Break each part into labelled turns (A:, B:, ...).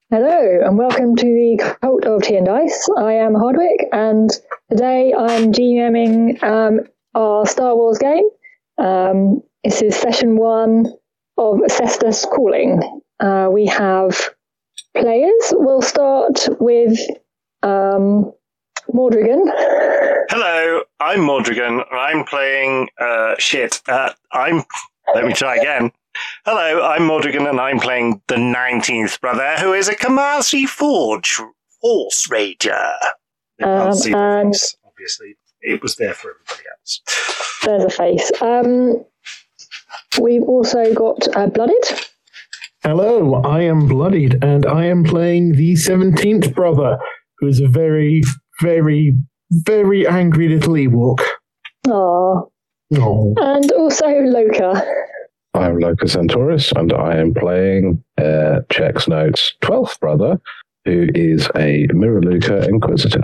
A: Hello, and welcome to the Cult of Tea and Dice. I am Hardwick, and today I'm GMing our Star Wars game. This is session 1 of Cestus Calling. We have players. We'll start with Mordrigan.
B: Hello, I'm Mordrigan. I'm playing let me try again. Hello, I'm Mordrigan, and I'm playing the 19th brother, who is a Kamasi Forge Force Ranger. They can't see the face, obviously. It was there for everybody else.
A: There's a face. We've also got Blooded.
C: Hello, I am Bloodied, and I am playing the 17th brother, who is a very, very, very angry little Ewok.
A: Aww.
C: Oh.
A: And also Loka.
D: I'm Loka Centaurus, and I am playing Check's Notes' 12th brother, who is a Miraluka Inquisitor.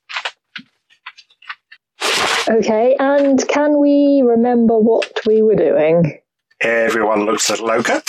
A: Okay, and can we remember what we were doing?
B: Everyone looks at Loka.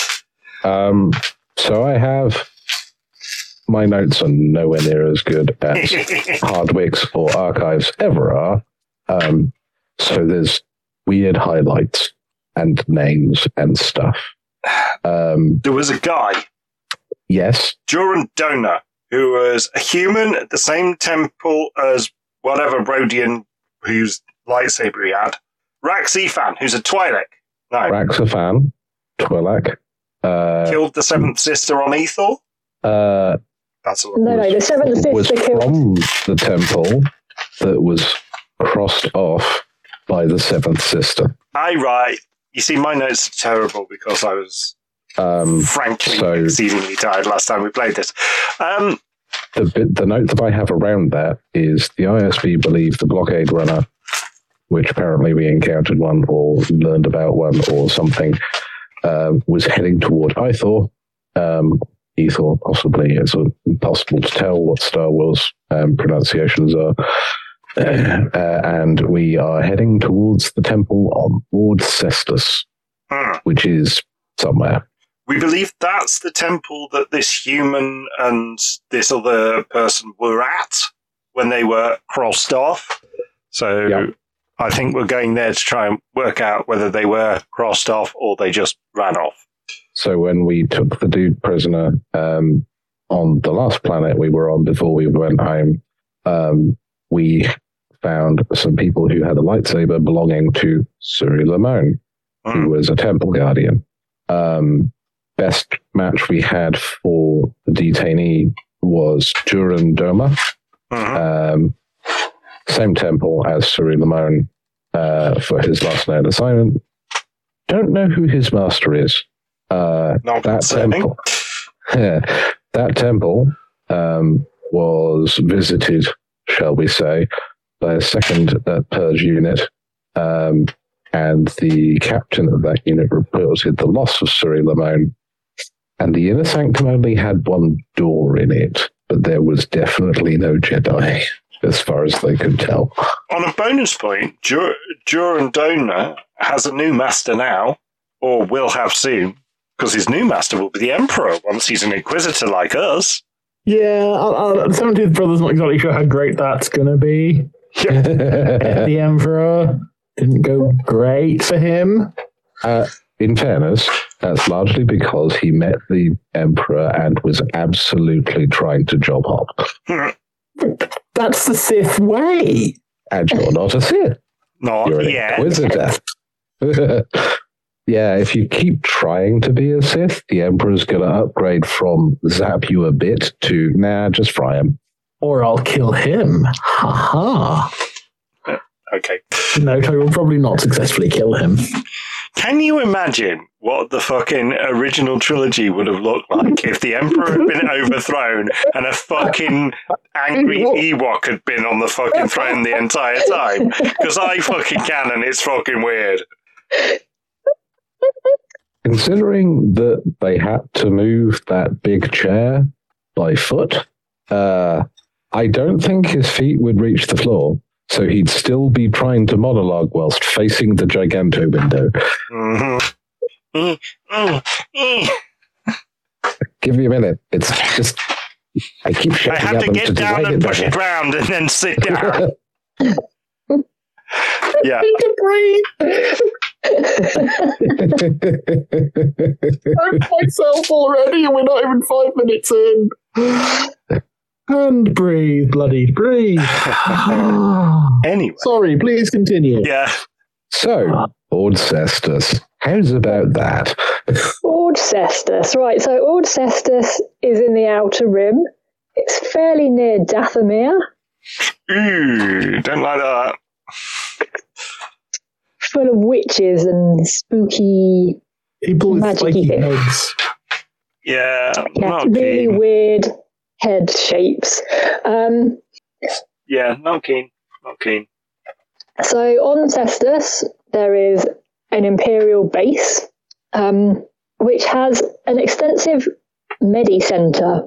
D: So I have... My notes are nowhere near as good as Hardwick's or Archives ever are. So there's weird highlights and names and stuff.
B: There was a guy,
D: Yes.
B: Joran Dona, who was a human at the same temple as whatever Brodian whose lightsaber he had. Rax Efan, who's a Twi'lek. No.
D: Raxafan, Twi'lek.
B: Killed the seventh sister on Ethor? That's a lot.
A: No, the seventh
D: was
A: sister killed.
D: from the temple that was crossed off by the seventh sister.
B: Right. You see, my notes are terrible because I was frankly exceedingly tired last time we played this.
D: The note that I have around that is the ISB believe the blockade runner, which apparently we encountered one or learned about one or something, was heading toward Ithor. Ethor, possibly. It's impossible to tell what Star Wars pronunciations are. And we are heading towards the temple on Lord Cestus, which is somewhere.
B: We believe that's the temple that this human and this other person were at when they were crossed off. So yep. I think we're going there to try and work out whether they were crossed off or they just ran off.
D: So when we took the dude prisoner on the last planet we were on before we went home, we found some people who had a lightsaber belonging to Suri Lamone, who was a temple guardian. Best match we had for the detainee was Duran Doma, same temple as Suri Lamone for his last known assignment. Don't know who his master is. That temple was visited, shall we say, by a second purge unit, and the captain of that unit reported the loss of Suri Lamone, and the inner sanctum only had one door in it, but there was definitely no Jedi, as far as they could tell.
B: On a bonus point, Joran Dona has a new master now, or will have soon, because his new master will be the Emperor once he's an Inquisitor like us.
C: Yeah, the 17th brother's not exactly sure how great that's going to be. The Emperor didn't go great for him.
D: In fairness, that's largely because he met the Emperor and was absolutely trying to job hop.
C: That's the Sith way.
D: And you're not a Sith.
B: Not yet.
D: Inquisitor. Yeah, if you keep trying to be a Sith, the Emperor's going to upgrade from zap you a bit to, nah, just fry him.
C: Or I'll kill him. Ha ha.
B: Okay.
C: No, I will probably not successfully kill him.
B: Can you imagine what the fucking original trilogy would have looked like if the Emperor had been overthrown and a fucking angry Ewok had been on the fucking throne the entire time? Because I fucking can, and it's fucking weird.
D: Considering that they had to move that big chair by foot, I don't think his feet would reach the floor. So he'd still be trying to monologue whilst facing the Giganto window. Give me a minute. It's just I keep
B: I
D: shouting
B: have
D: at
B: to
D: them
B: get
D: to
B: down
D: divide
B: and
D: it
B: push
D: better.
B: it round and then sit down. Yeah.
C: Need to breathe. I'm myself already, and we're not even 5 minutes in. And breathe, bloody breathe.
B: Anyway.
C: Sorry, please continue.
B: Yeah.
D: So, Ord Cestus, how's about that?
A: Ord Cestus, right. So Ord Cestus is in the Outer Rim. It's fairly near Dathomir,
B: Ooh, don't like that.
A: full of witches and spooky,
C: People with
A: Magic-y
C: spiky
A: thing.
C: heads.
B: Yeah,
A: yeah,
B: not
A: really
B: keen.
A: weird head shapes.
B: Yeah, not keen. Not keen.
A: So on Cestus, there is an Imperial base, which has an extensive Medi Center,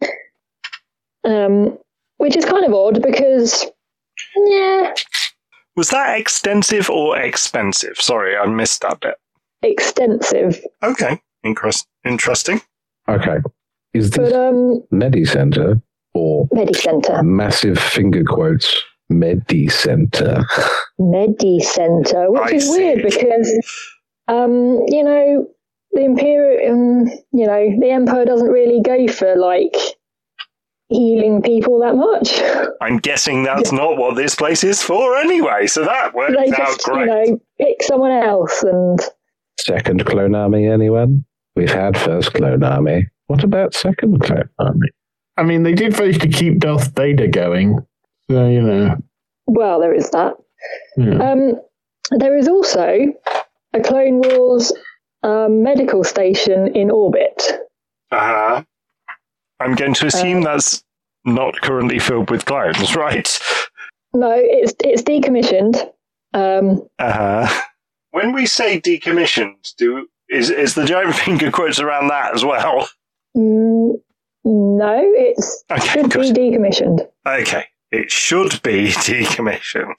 A: which is kind of odd because, yeah,
B: Was that extensive or expensive? Sorry, I missed that bit.
A: extensive.
B: Okay, interesting.
D: Okay. Is this
A: But
D: Medicenter or
A: Medi Center.
D: massive finger quotes Medicenter?
A: Medi Center, which
B: I
A: is
B: see.
A: weird because, you know, the Imperial, you know, the Empire doesn't really go for like healing people that much.
B: I'm guessing that's not what this place is for anyway, so that works
A: They
B: out
A: just,
B: great.
A: you know, pick someone else and
D: Second Clone Army, anyone? We've had First Clone Army. What about Second Clone Army?
C: I mean, they did manage to keep Darth Vader going. So, you know.
A: well, there is that.
C: Yeah.
A: There is also a Clone Wars medical station in orbit.
B: Uh-huh. I'm going to assume that's not currently filled with clones, right?
A: No, it's decommissioned.
B: Uh-huh. When we say decommissioned, is the giant finger quotes around that as well?
A: No, it
B: Okay,
A: should be
B: good.
A: decommissioned.
B: Okay, it should be decommissioned.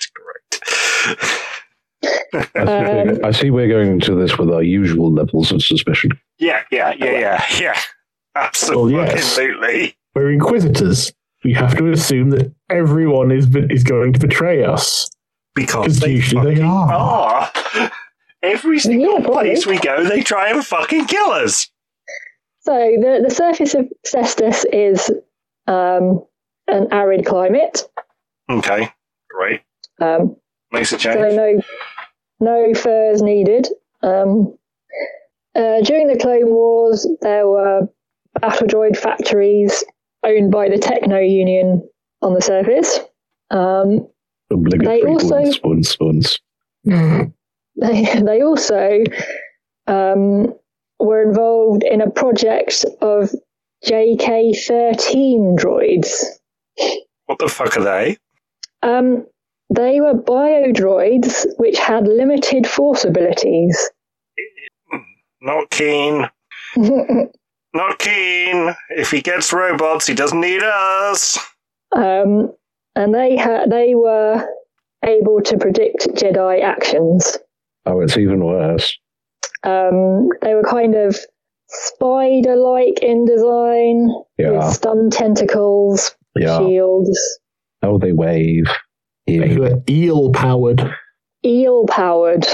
B: Great.
D: I see we're going into this with our usual levels of suspicion.
B: Yeah. Absolutely.
C: Well, yes. We're Inquisitors. We have to assume that everyone is going to betray us.
B: Because
C: Because usually they
B: fucking
C: are.
B: Every single
A: Yeah, probably.
B: place we go, they try and fucking kill us.
A: So the surface of Cestus is an arid climate.
B: Okay, great. Makes a change.
A: So no furs needed. During the Clone Wars, there were battle droid factories owned by the Techno Union on the surface.
D: Obligatory
A: They also-
D: spoons.
A: They also were involved in a project of JK-13 droids.
B: What the fuck are they?
A: They were bio-droids which had limited force abilities.
B: Not keen. Not keen. If he gets robots, he doesn't need us.
A: And they were able to predict Jedi actions.
D: Oh, it's even worse.
A: They were kind of spider-like in design, with
D: Yeah.
A: stun tentacles,
D: Yeah.
A: shields,
D: Oh, they wave.
C: They
D: Yeah.
C: were eel-powered.
A: eel-powered.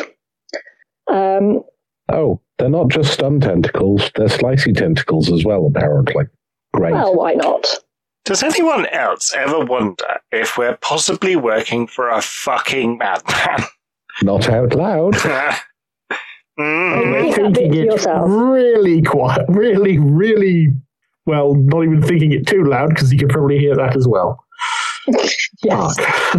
D: Oh, they're not just stun tentacles, they're slicey tentacles as well, apparently. Great.
A: Well, why not?
B: Does anyone else ever wonder if we're possibly working for a fucking madman?
D: Not out loud.
A: Keep that
C: Thinking
A: bit to
C: it
A: yourself.
C: really quiet, really, well, not even thinking it too loud because you could probably hear that as well.
A: Yes.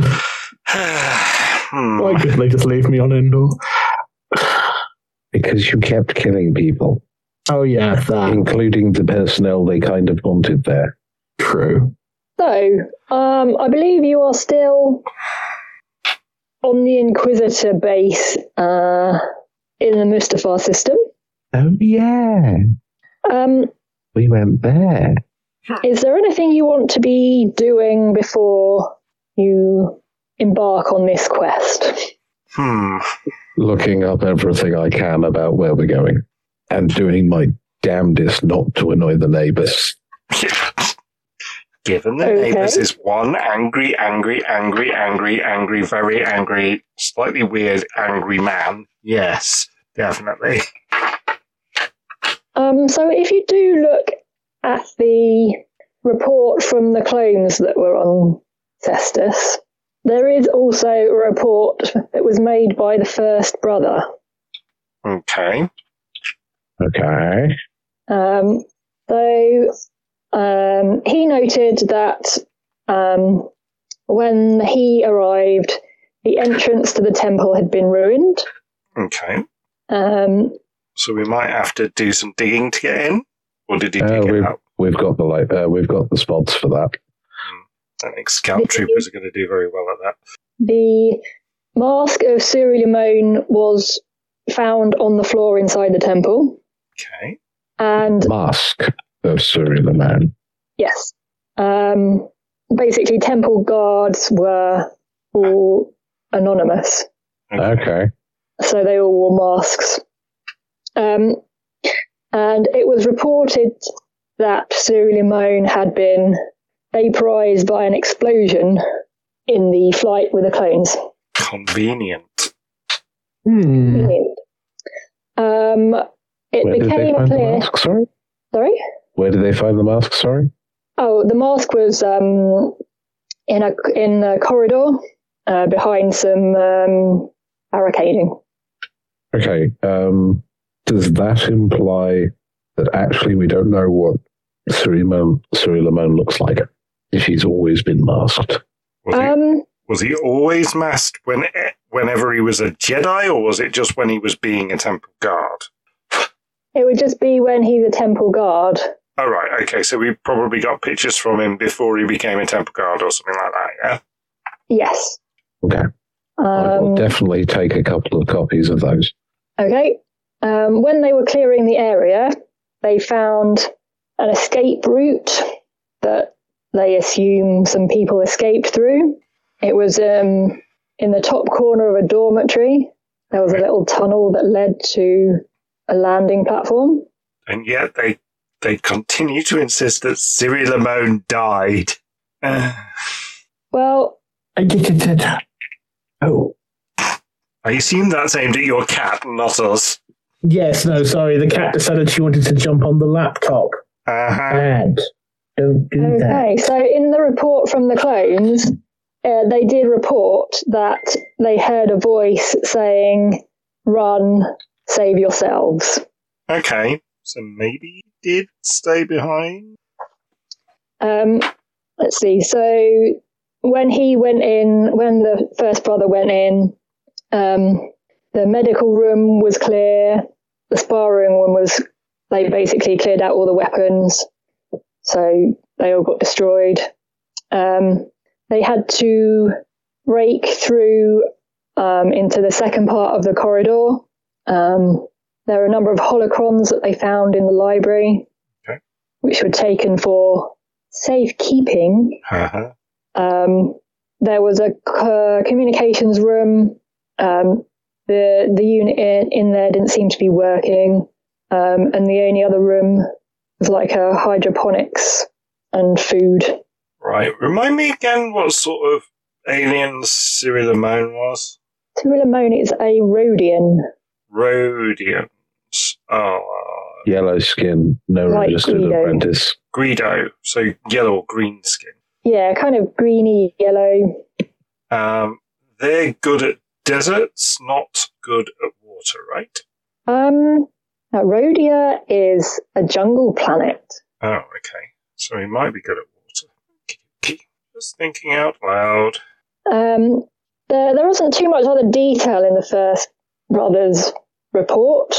C: Fuck. Why couldn't they just leave me on Endor?
D: Because you kept killing people,
C: Oh, yeah, that.
D: including the personnel they kind of wanted there.
C: True.
A: So, I believe you are still on the Inquisitor base in the Mustafar system.
D: Oh, yeah. We went there.
A: Is there anything you want to be doing before you embark on this quest?
D: Looking up everything I can about where we're going and doing my damnedest not to annoy the neighbours.
B: Given the neighbours is one angry, very angry, slightly weird, angry man. Yes, definitely.
A: So if you do look at the report from the clones that were on Cestus, there is also a report that was made by the first brother.
B: Okay.
A: He noted that when he arrived, the entrance to the temple had been ruined.
B: Okay. So we might have to do some digging to get in, or did he dig it out?
D: We've got the spots for that.
B: I think scout troopers are going to do very well at that.
A: The mask of Suri-Limon was found on the floor inside the temple.
B: Okay.
A: And
D: mask of Suri-Limon.
A: Yes. Basically, temple guards were all anonymous.
D: Okay.
A: So they all wore masks. And it was reported that Suri-Limon had been vaporized by an explosion in the flight with the clones.
B: Convenient.
A: Convenient. It
D: Where
A: became
D: did they find
A: clear.
D: The mask, sorry?
A: Sorry?
D: Where did they find the mask? Sorry.
A: Oh, the mask was in a corridor behind some barricading.
D: Okay. Does that imply that actually we don't know what Suri-Limon looks like if he's always been masked?
B: Was he always masked whenever he was a Jedi, or was it just when he was being a temple guard?
A: It would just be when he's a temple guard.
B: Oh, right. Okay, so we probably got pictures from him before he became a temple guard or something like that, yeah?
A: Yes.
D: Okay. I will definitely take a couple of copies of those.
A: Okay. When they were clearing the area, they found an escape route that they assume some people escaped through. It was in the top corner of a dormitory. There was a little tunnel that led to a landing platform.
B: And yet they continue to insist that Suri-Limon died.
A: Well...
C: Oh.
B: I assume that's aimed at your cat, not us.
C: Yes, no, sorry. The cat decided she wanted to jump on the laptop. And don't do that.
A: Okay, so in the report from the clones, they did report that they heard a voice saying, "Run, save yourselves."
B: Okay, so maybe he did stay behind?
A: Let's see, so when the first brother went in, the medical room was clear, the sparring room they basically cleared out all the weapons, so they all got destroyed. They had to break through into the second part of the corridor. There are a number of holocrons that they found in the library, which were taken for safekeeping. There was a communications room. The unit in there didn't seem to be working, and the only other room was like a hydroponics and food.
B: Right. Remind me again what sort of alien Suri-Limon was?
A: Suri-Limon is a Rhodian.
B: Rhodians. Oh.
D: Yellow skin, no
A: like
D: registered
A: Greedo.
D: apprentice.
B: Greedo. So yellow or green skin.
A: Yeah, kind of greeny yellow.
B: They're good at deserts, not good at water, right?
A: Rhodia is a jungle planet.
B: Oh, okay. So he might be good at water. Just thinking out loud.
A: There wasn't too much other detail in the first brother's report.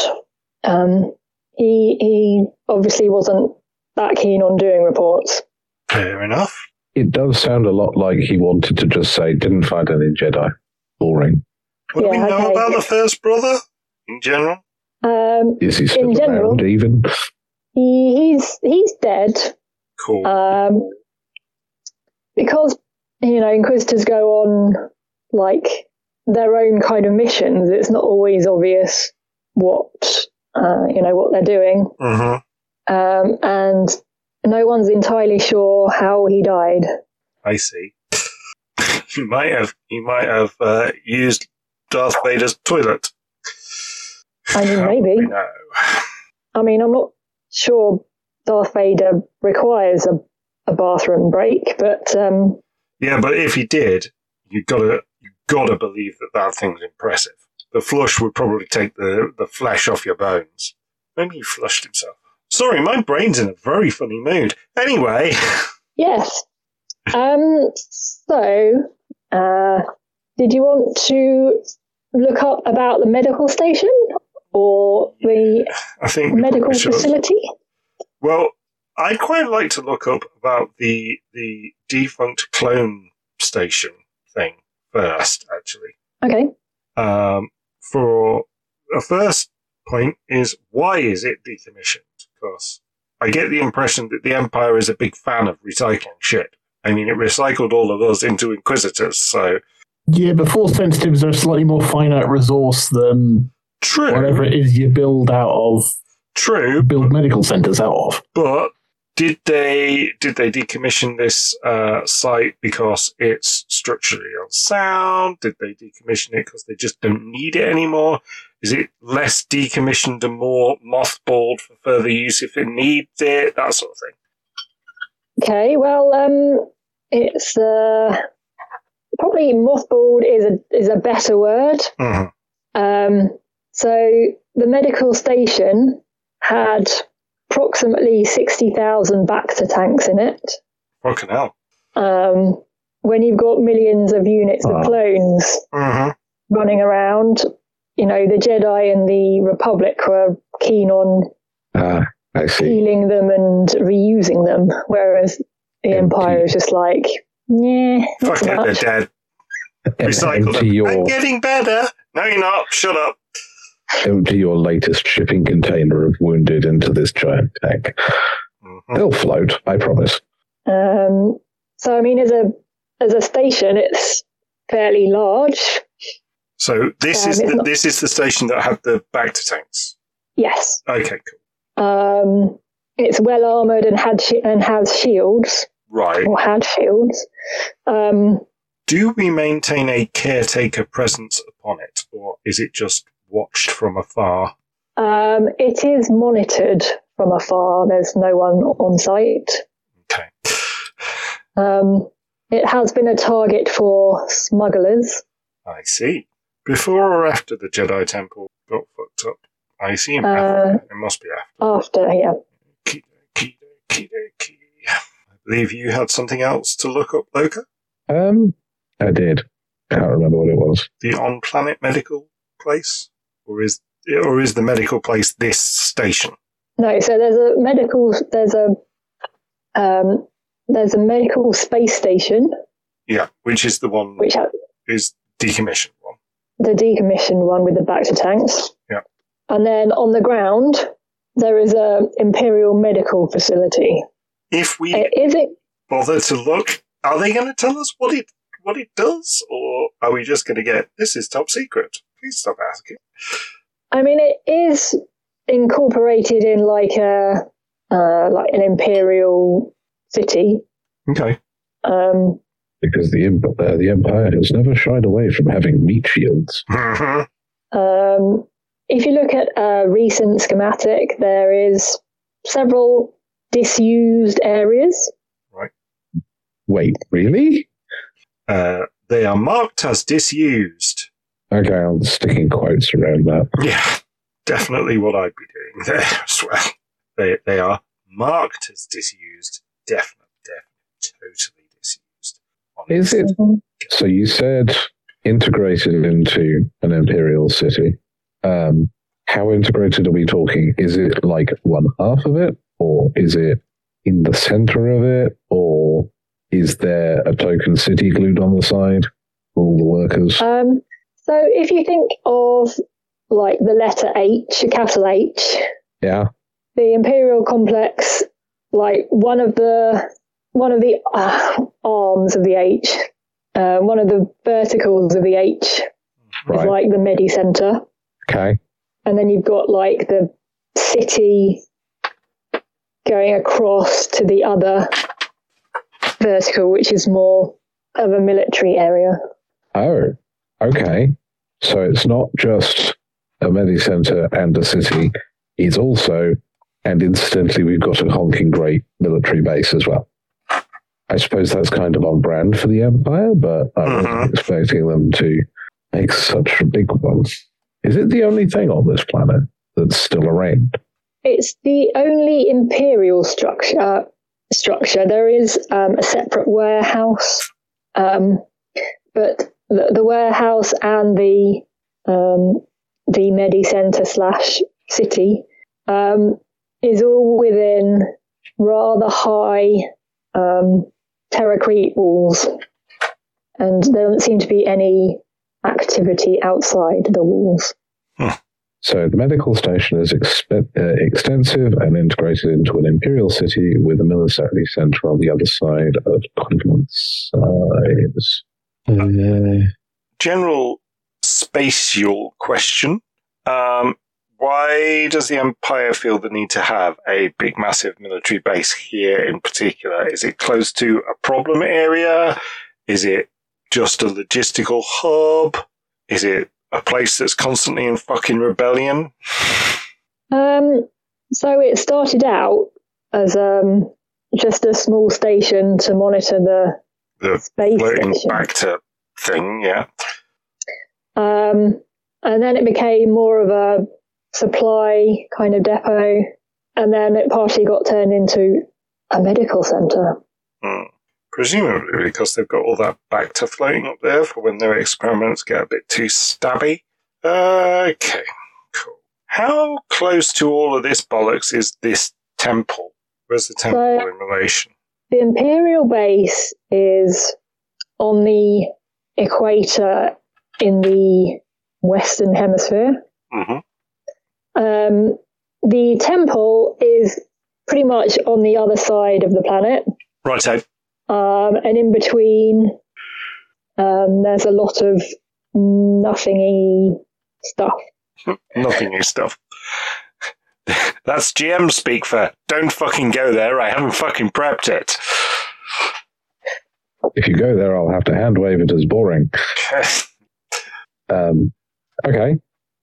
A: He obviously wasn't that keen on doing reports.
B: Fair enough.
D: It does sound a lot like he wanted to just say, didn't find any Jedi. Boring.
B: What do we know about the first brother in general?
D: Is he still around even?
A: He's dead.
B: Cool.
A: Because, Inquisitors go on, like, their own kind of missions. It's not always obvious what they're doing.
B: Mm-hmm.
A: and no one's entirely sure how he died.
B: I see. He might have used Darth Vader's toilet.
A: I mean, maybe.
B: No.
A: I mean, I'm not sure Darth Vader requires a bathroom break, but
B: yeah, but if he did, you gotta believe that thing's impressive. The flush would probably take the flesh off your bones. Maybe he flushed himself. Sorry, my brain's in a very funny mood. Anyway.
A: Yes. Did you want to look up about the medical station or the medical facility?
B: Well, I'd quite like to look up about the defunct clone station thing first, actually.
A: Okay.
B: For a first point is, why is it decommissioned? Because I get the impression that the Empire is a big fan of recycling shit. I mean, it recycled all of us into Inquisitors, so...
C: Yeah, but Force Sensitives are a slightly more finite resource than whatever it is you build out of.
B: True.
C: Build medical centres out of.
B: But did they decommission this site because it's structurally unsound? Did they decommission it because they just don't need it anymore? Is it less decommissioned and more mothballed for further use if it needs it? That sort of thing.
A: Okay, well, it's probably mothballed is a better word.
B: Mm-hmm.
A: So the medical station had approximately 60,000 Bacta tanks in it.
B: Fucking hell.
A: When you've got millions of units of clones running around, you know, the Jedi and the Republic were keen on healing them and reusing them, whereas the Empire is just like, yeah,
B: fuck it, they're dead. Recycle them. I'm getting better. No, you're not. Shut up.
D: Empty your latest shipping container of wounded into this giant tank. Mm-hmm. They'll float, I promise.
A: So, I mean, as a station, it's fairly large.
B: So this is the station that had the Bacta tanks.
A: Yes.
B: Okay, cool.
A: It's well armored and has shields.
B: Right.
A: Or had shields.
B: Do we maintain a caretaker presence upon it, or is it just watched from afar?
A: It is monitored from afar. There's no one on site.
B: Okay.
A: It has been a target for smugglers.
B: I see. Before or after the Jedi Temple got fucked up? I assume after. It must be after.
A: After, yeah.
B: Key. I believe you had something else to look up, Loka?
D: I did. I can't remember what it was.
B: The on-planet medical place? Or is the medical place this station?
A: No, so there's a medical space station.
B: Yeah, which is the one is decommissioned one.
A: The decommissioned one with the Bacta tanks.
B: Yeah.
A: And then on the ground there is a Imperial medical facility.
B: If we bother to look, are they going to tell us what it does, or are we just going to get, this is top secret? Please stop asking.
A: I mean, it is incorporated in like an Imperial city.
B: Okay.
D: Because the Empire has never shied away from having meat shields.
B: Mm-hmm.
A: If you look at a recent schematic, there is several disused areas.
B: Right.
D: Wait, really?
B: They are marked as disused.
D: Okay, I'm sticking quotes around that.
B: Yeah, definitely what I'd be doing there as well. They are marked as disused. Definitely totally disused. Honestly.
D: Is it? So you said integrated into an Imperial city. How integrated are we talking? Is it like one half of it, or is it in the center of it, or is there a token city glued on the side for all the workers?
A: So if you think of like the letter H, a capital H,
D: yeah,
A: the Imperial complex, like one of the arms of the H, one of the verticals of the H is like the Medi Center.
D: Okay.
A: And then you've got like the city going across to the other vertical, which is more of a military area.
D: Oh, okay. So it's not just a Medicenter and a city. It's also, and incidentally, we've got a honking great military base as well. I suppose that's kind of on brand for the Empire, but I wasn't expecting them to make such a big one. Is it the only thing on this planet that's still around?
A: It's the only imperial structure. There is a separate warehouse, but the warehouse and the Medicenter / city is all within rather high terracrete walls, and there doesn't seem to be any activity outside the walls.
D: So the medical station is extensive and integrated into an imperial city with a military center on the other side of Quinlan sides.
B: General spatial question. Why does the Empire feel the need to have a big, massive military base here in particular? Is it close to a problem area? Is it just a logistical hub? Is it a place that's constantly in fucking rebellion?
A: So it started out as just a small station to monitor the space
B: floating
A: station.
B: Back to thing, yeah.
A: And then it became more of a supply kind of depot, and then it partially got turned into a medical centre.
B: Presumably because they've got all that Bacta floating up there for when their experiments get a bit too stabby. Okay, cool. How close to all of this bollocks is this temple? Where's the temple in relation?
A: The Imperial base is on the equator in the Western Hemisphere. The temple is pretty much on the other side of the planet.
B: Righto.
A: And in between, there's a lot of nothingy stuff.
B: Nothingy stuff. That's GM speak for don't fucking go there, I haven't fucking prepped it.
D: If you go there, I'll have to hand wave it as boring. Okay.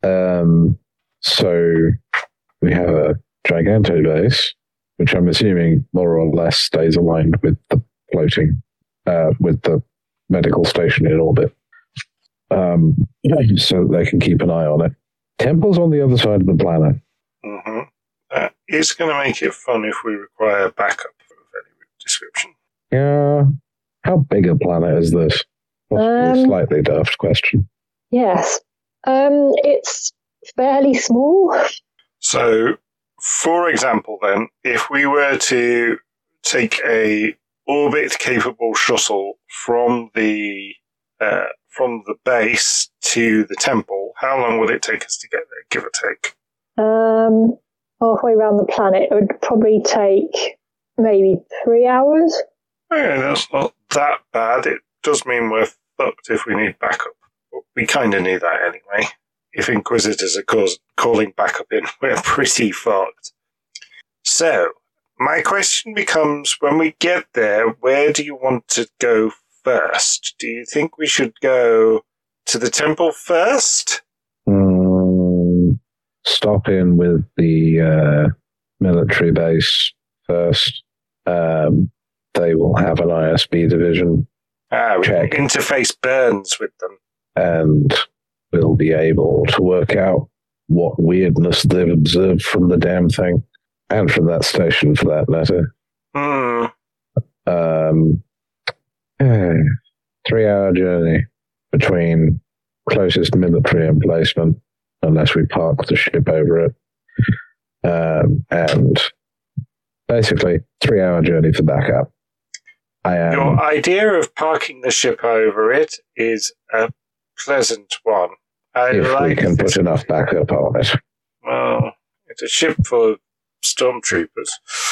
D: So we have a Giganto base, which I'm assuming more or less stays aligned with the floating, with the medical station in orbit, so that they can keep an eye on it. Temple's on the other side of the planet.
B: It's going to make it fun if we require backup of any description.
D: Yeah. How big a planet is this? Possibly a slightly daft question.
A: Yes. It's fairly small.
B: So, for example, then, if we were to take a orbit-capable shuttle from the base to the temple, how long would it take us to get there, give or take?
A: Halfway around the planet, it would probably take maybe 3 hours.
B: Okay, that's not that bad. It does mean we're fucked if we need backup. But we kind of need that anyway. If Inquisitors are calling backup in, we're pretty fucked. So, my question becomes, when we get there, where do you want to go first? Do you think we should go to the temple first?
D: Stop in with the military base first. They will have an ISB division. Check.
B: Interface burns with them.
D: And we'll be able to work out what weirdness they've observed from the damn thing. And from that station, for that matter. 3-hour journey between closest military emplacement, unless we park the ship over it. And basically, 3-hour journey for backup.
B: Your idea of parking the ship over it is a pleasant one.
D: If we can put enough backup on it.
B: Well, it's a ship full of stormtroopers.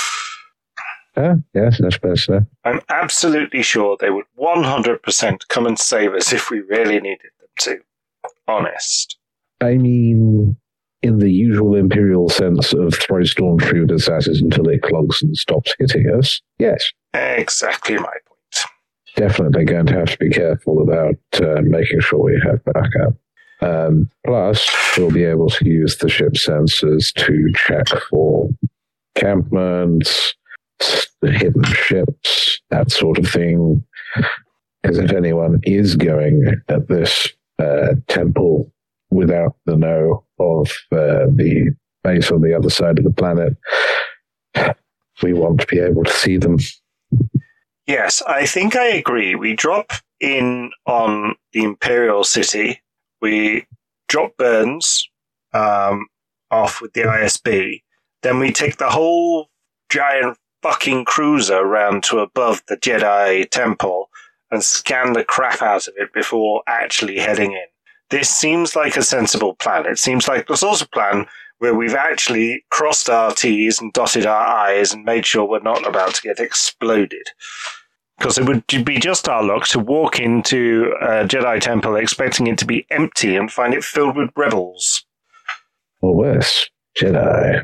D: Yes, I suppose so.
B: I'm absolutely sure they would 100% come and save us if we really needed them to. Honest.
D: I mean, in the usual Imperial sense of throw stormtroopers at it until it clogs and stops hitting us, yes.
B: Exactly my point.
D: Definitely going to have to be careful about making sure we have backup. Plus, we'll be able to use the ship sensors to check for encampments, hidden ships, that sort of thing. Because if anyone is going at this temple without the know of the base on the other side of the planet, we want to be able to see them.
B: Yes, I think I agree. We drop in on the Imperial City. We drop Burns off with the ISB. Then we take the whole giant fucking cruiser around to above the Jedi Temple and scan the crap out of it before actually heading in. This seems like a sensible plan. It seems like the sort of plan where we've actually crossed our T's and dotted our I's and made sure we're not about to get exploded. Because it would be just our luck to walk into a Jedi temple expecting it to be empty and find it filled with rebels.
D: Or worse, Jedi.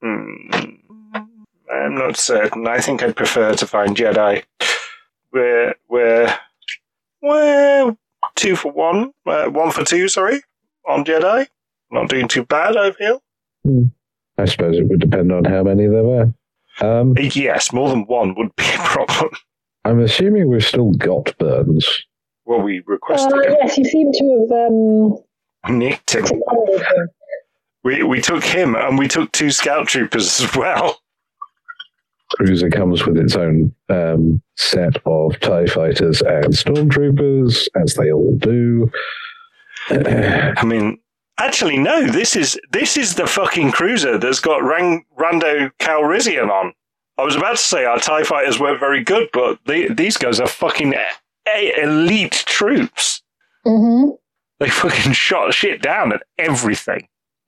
B: I'm not certain. I think I'd prefer to find Jedi. We're 2 for 1. 1 for 2, sorry, on Jedi. Not doing too bad, I feel.
D: I suppose it would depend on how many there were.
B: Yes, more than one would be a problem.
D: I'm assuming we've still got Burns.
B: Well, we requested him.
A: Yes, you seem to have
B: nicked him. We took him, and we took 2 scout troopers as well.
D: Cruiser comes with its own set of TIE fighters and stormtroopers, as they all do.
B: I mean, actually, no. This is the fucking cruiser that's got Rando Calrissian on. I was about to say our TIE fighters weren't very good, but these guys are fucking elite troops.
A: Mm-hmm.
B: They fucking shot shit down at everything.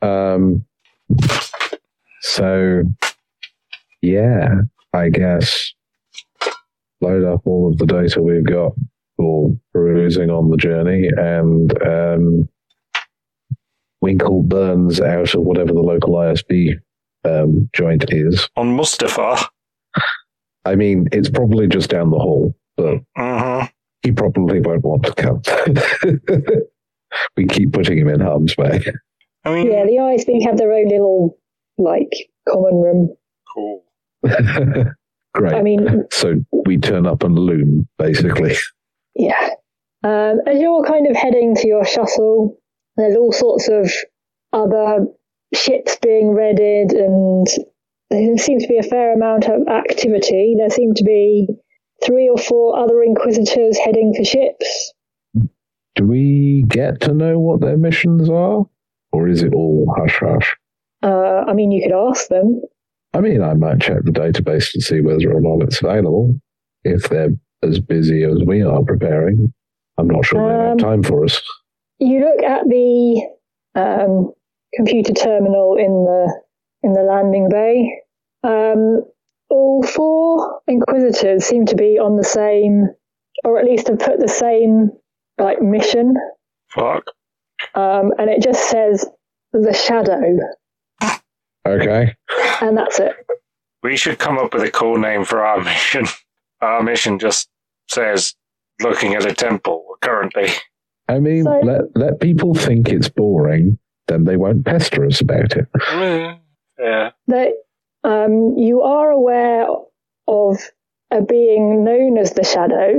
D: So, yeah, I guess load up all of the data we've got for perusing on the journey and Winkle Burns out of whatever the local ISB joint is.
B: On Mustafar.
D: I mean, it's probably just down the hall, but he probably won't want to come. We keep putting him in harm's way.
B: I mean,
A: yeah, the ISB have their own little, common room.
B: Cool.
D: Great.
A: I mean,
D: so we turn up and loom, basically.
A: Yeah. As you're kind of heading to your shuttle, there's all sorts of other ships being readied, and there seems to be a fair amount of activity. There seem to be 3 or 4 other Inquisitors heading for ships.
D: Do we get to know what their missions are? Or is it all hush-hush?
A: I mean, you could ask them.
D: I mean, I might check the database to see whether or not it's available. If they're as busy as we are preparing, I'm not sure they have time for us.
A: You look at the computer terminal in the landing bay. All 4 Inquisitors seem to be on the same, or at least have put the same mission.
B: Fuck.
A: And it just says the Shadow.
D: Okay.
A: And that's it.
B: We should come up with a cool name for our mission. Our mission just says looking at a temple currently.
D: I mean, let people think it's boring, then they won't pester us about it.
B: Yeah.
A: You are aware of a being known as the Shadow.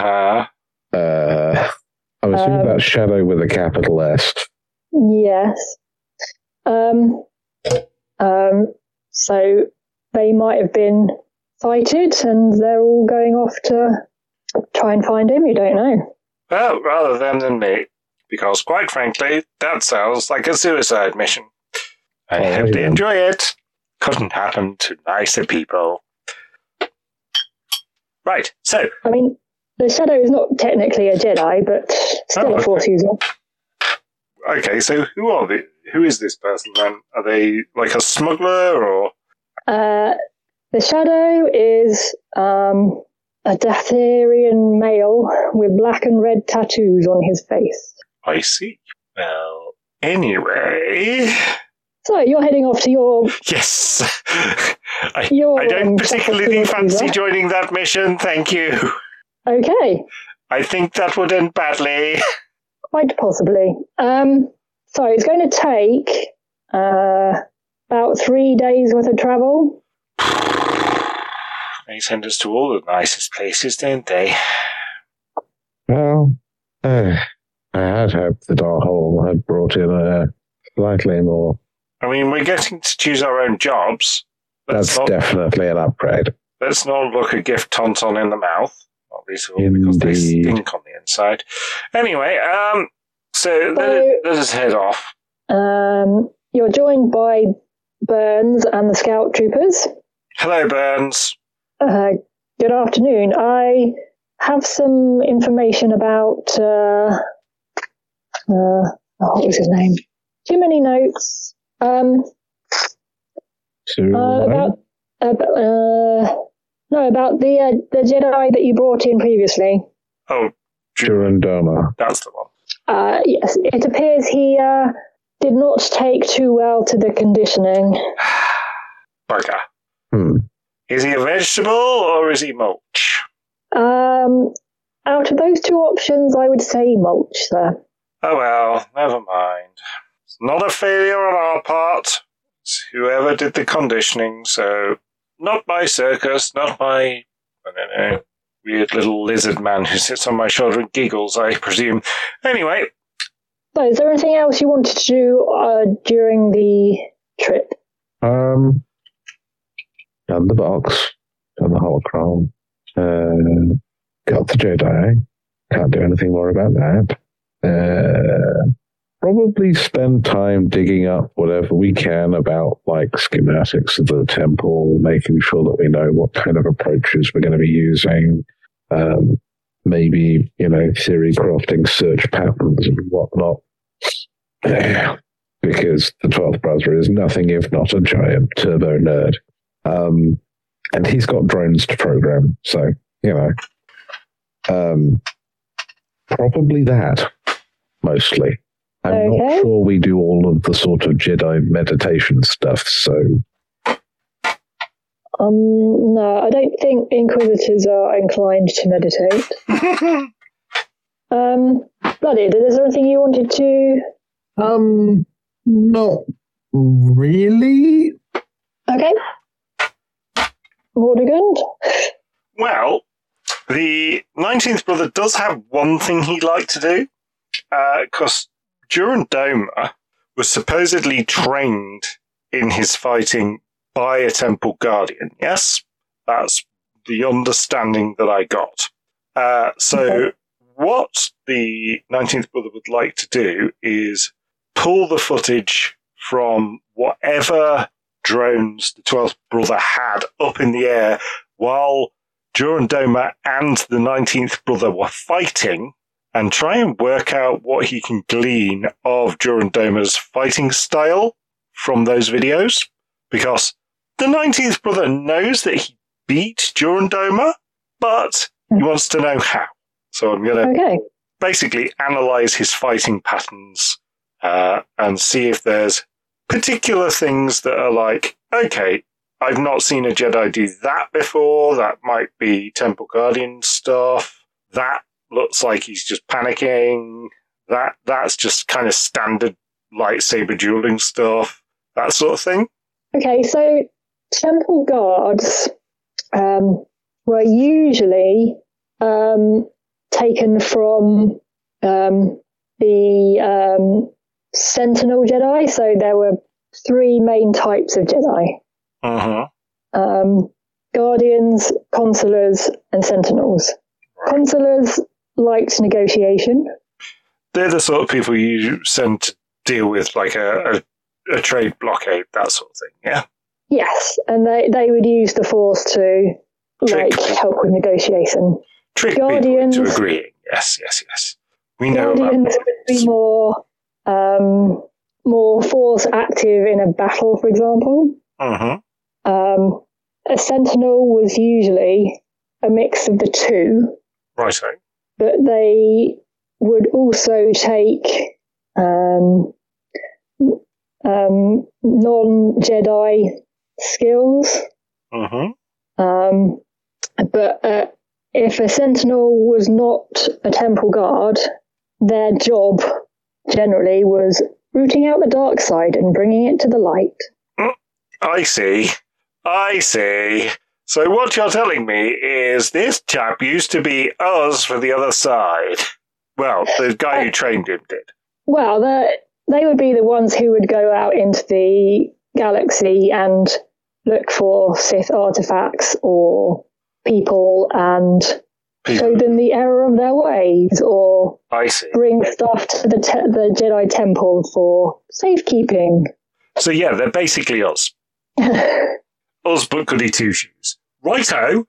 D: I'm assuming that's Shadow with a capital S.
A: Yes. So they might have been sighted, and they're all going off to try and find him. You don't know.
B: Well, rather them than me, because quite frankly, that sounds like a suicide mission. I hope they enjoy it. Couldn't happen to nicer people. Right, so...
A: I mean, the Shadow is not technically a Jedi, but still a Force user.
B: Okay, so who is this person then? Are they like a smuggler or?
A: The Shadow is a Datharian male with black and red tattoos on his face.
B: I see. Well, anyway,
A: So you're heading off to your...
B: Yes. I
A: Your,
B: don't particularly fancy
A: cruiser.
B: joining that mission, thank you.
A: Okay,
B: I think that would end badly.
A: quite possibly. So it's going to take about 3 days worth of travel.
B: They send us to all the nicest places, don't they?
D: Well, I had hoped that our hole had brought in slightly more.
B: I mean, we're getting to choose our own jobs.
D: That's definitely an upgrade.
B: Let's not look a gift tauntaun in the mouth. Not least of all because they
D: Indeed.
B: stink on the inside. Anyway, so let us head off.
A: You're joined by Burns and the scout troopers.
B: Hello, Burns.
A: Good afternoon. I have some information about what was his name? Too many notes. About the Jedi that you brought in previously.
B: Oh,
D: Durandoma.
B: that's the one.
A: Yes, it appears he did not take too well to the conditioning.
B: Bugger.
D: Hmm.
B: Is he a vegetable or is he mulch?
A: Out of those two options, I would say mulch, sir.
B: Oh well, never mind. It's not a failure on our part. It's whoever did the conditioning, so not my circus, not my, I don't know, weird little lizard man who sits on my shoulder and giggles, I presume. Anyway,
A: So, is there anything else you wanted to do during the trip?
D: Done the box, done the holocron, got the Jedi. Can't do anything more about that. Probably spend time digging up whatever we can about like schematics of the temple, making sure that we know what kind of approaches we're going to be using. Maybe, theory crafting search patterns and whatnot. Because the 12th brother is nothing if not a giant turbo nerd. And he's got drones to program, so, probably that, mostly. I'm not sure we do all of the sort of Jedi meditation stuff, so...
A: No, I don't think Inquisitors are inclined to meditate. Blooded, is there anything you wanted to...
C: Not really.
A: Okay. Vortigund?
B: well, the 19th brother does have one thing he'd like to do, because Durandoma was supposedly trained in his fighting by a temple guardian. Yes? That's the understanding that I got. So what the 19th brother would like to do is pull the footage from whatever drones the 12th brother had up in the air while Durandoma and the 19th brother were fighting, and try and work out what he can glean of Durandoma's fighting style from those videos. Because the 19th brother knows that he beat Durandoma, but he wants to know how. So I'm going to basically analyze his fighting patterns and see if there's particular things that are like, okay, I've not seen a Jedi do that before. That might be Temple Guardian stuff. That looks like he's just panicking. That's just kind of standard lightsaber dueling stuff. That sort of thing. Okay,
A: so Temple Guards were usually taken from the Sentinel Jedi. So there were 3 main types of Jedi. Guardians, Consulars, and Sentinels. Right. Consulars liked negotiation.
B: They're the sort of people you send to deal with like a trade blockade, that sort of thing, yeah?
A: Yes, and they would use the Force to help with negotiation.
B: Trick Guardians people into agreeing. Yes. We know
A: Guardians would be more Force active in a battle, for example. A Sentinel was usually a mix of the two.
B: Right.
A: But they would also take non-Jedi skills. But if a Sentinel was not a temple guard, their job generally was rooting out the dark side and bringing it to the light.
B: I see. So what you're telling me is this chap used to be us for the other side. Well, the guy who trained him did.
A: Well, they would be the ones who would go out into the galaxy and look for Sith artifacts or people and show them the error of their ways, or
B: I see.
A: Bring stuff to the Jedi Temple for safekeeping.
B: So yeah, they're basically us. Us but goody two-shoes. Righto.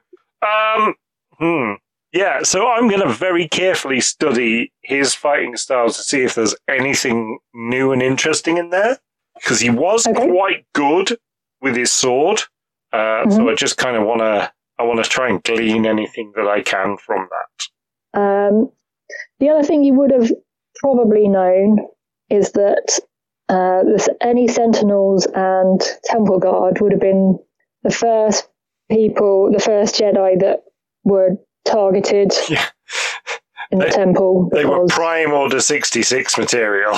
B: Yeah, so I'm going to very carefully study his fighting styles to see if there's anything new and interesting in there. Because he was quite good with his sword. So I just kind of want to try and glean anything that I can from that.
A: The other thing you would have probably known is that any Sentinels and Temple Guard would have been the first Jedi that were targeted in the temple.
B: They were Prime Order 66 material.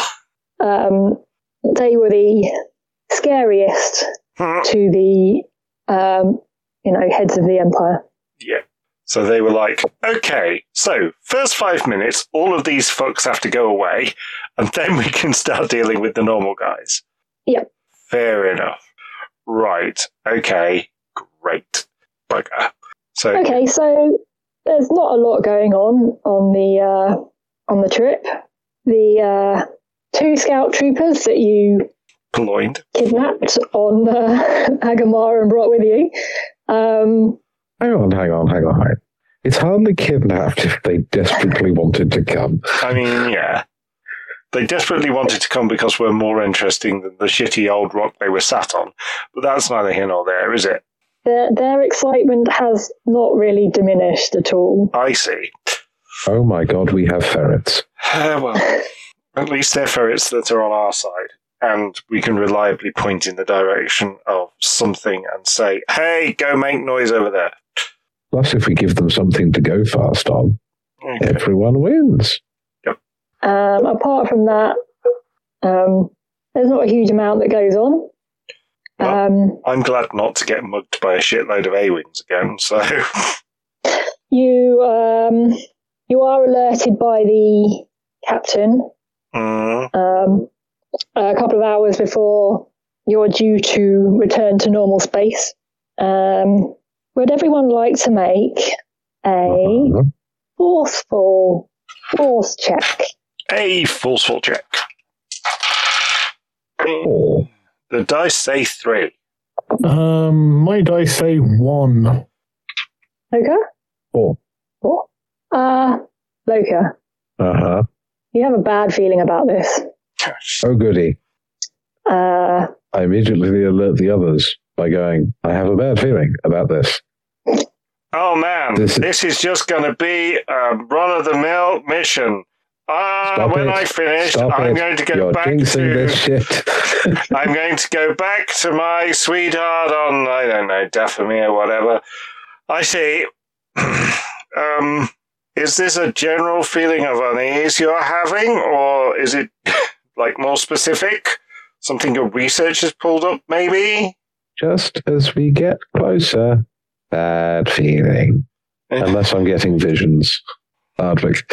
A: They were the scariest to the heads of the Empire.
B: Yeah. So they were like, okay, so first 5 minutes, all of these fucks have to go away, and then we can start dealing with the normal guys.
A: Yep.
B: Fair enough. Right. Okay. Great. Bugger. So
A: there's not a lot going on the trip. The 2 scout troopers that you kidnapped on Agamar and brought with you.
D: Hang on. It's hardly kidnapped if they desperately wanted to come.
B: I mean, yeah. They desperately wanted to come because we're more interesting than the shitty old rock they were sat on. But that's neither here nor there, is it?
A: Their excitement has not really diminished at all.
B: I see.
D: Oh my god, we have ferrets.
B: Well, at least they're ferrets that are on our side. And we can reliably point in the direction of something and say, hey, go make noise over there.
D: Plus, if we give them something to go fast on, everyone wins.
B: Yep.
A: Apart from that, there's not a huge amount that goes on.
B: Well, I'm glad not to get mugged by a shitload of A-Wings again, so...
A: You are alerted by the captain a couple of hours before you're due to return to normal space. Would everyone like to make a forceful force check?
B: A forceful check. The dice say 3.
C: My dice say 1.
A: Loka?
D: 4.
A: Loka. You have a bad feeling about this.
D: Oh, goody. I immediately alert the others by going, I have a bad feeling about this.
B: Oh, man. This is just going to be a run-of-the-mill mission. I finish, I'm going to go back to
D: this shit.
B: I'm going to go back to my sweetheart on, I don't know, Dathomir or whatever. I see. Is this a general feeling of unease you're having, or is it like more specific? Something your research has pulled up, maybe?
D: Just as we get closer, bad feeling. Unless I'm getting visions. Hardwick.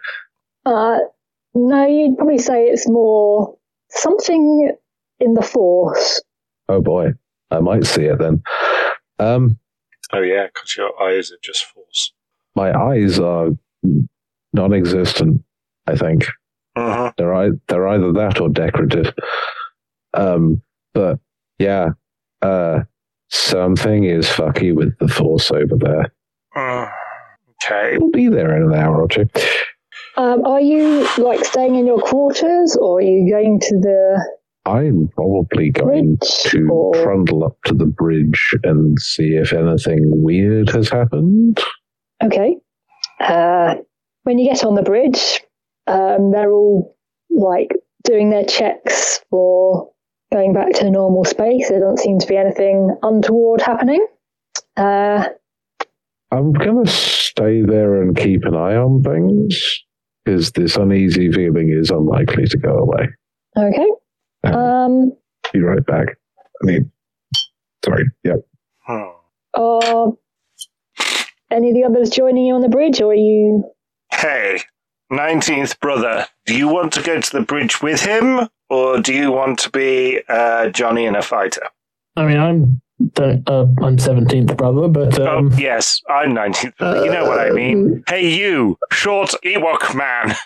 A: No, you'd probably say it's more something in the Force.
D: Oh boy, I might see it then.
B: Oh yeah, because your eyes are just Force.
D: My eyes are non-existent, I think. They're either that or decorative. But yeah, something is fucky with the Force over there.
B: Okay.
D: We'll be there in an hour or two.
A: Are you staying in your quarters, or are you going to the?
D: I'm probably going to trundle up to the bridge and see if anything weird has happened.
A: Okay. When you get on the bridge, they're all doing their checks for going back to normal space. There doesn't seem to be anything untoward happening.
D: I'm going to stay there and keep an eye on things, because this uneasy feeling is unlikely to go away.
A: Okay.
D: Be right back. Sorry. Yep.
A: Are any of the others joining you on the bridge, or are you...
B: Hey, 19th brother, do you want to go to the bridge with him, or do you want to be Johnny and a fighter?
C: I mean, I'm 17th brother, but...
B: Oh, yes, I'm 19th brother. You know what I mean. Hey, you, short Ewok man.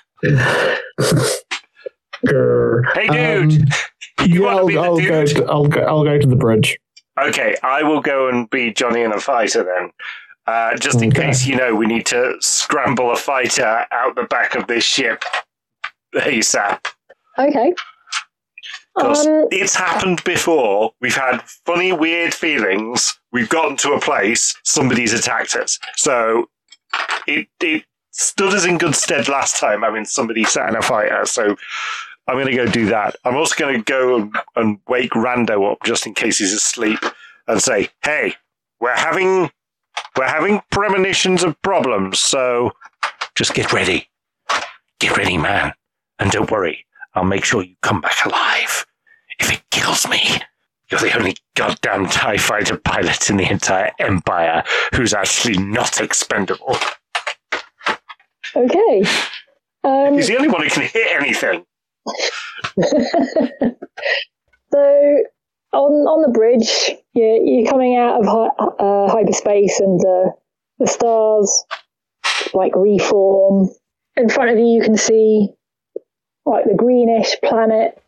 B: Hey, dude. You want to be the dude?
C: I'll go to the bridge.
B: Okay, I will go and be Johnny and a fighter then. Just in case, we need to scramble a fighter out the back of this ship ASAP.
A: Okay.
B: Because it's happened before. We've had funny, weird feelings. We've gotten to a place, somebody's attacked us. So it stood us in good stead last time having somebody sat in a fighter. So I'm going to go do that. I'm also going to go and wake Rando up just in case he's asleep and say, hey, we're having premonitions of problems, so just get ready. Get ready, man. And don't worry, I'll make sure you come back alive. If it kills me, you're the only goddamn TIE fighter pilot in the entire Empire who's actually not expendable.
A: Okay.
B: He's the only one who can hit anything.
A: So, on the bridge, you're coming out of hyperspace, and the stars reform. In front of you, you can see the greenish planet,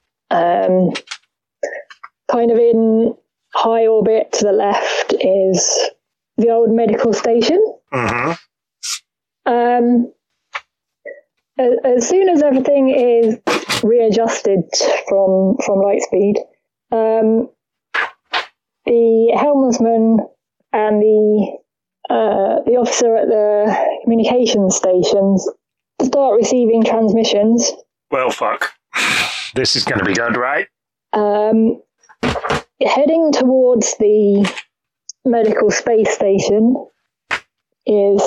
A: kind of in high orbit to the left is the old medical station.
B: Mm-hmm.
A: As soon as everything is readjusted from light speed, the helmsman and the officer at the communications stations start receiving transmissions.
B: Well, fuck. This is going to be good, right?
A: Heading towards the medical space station is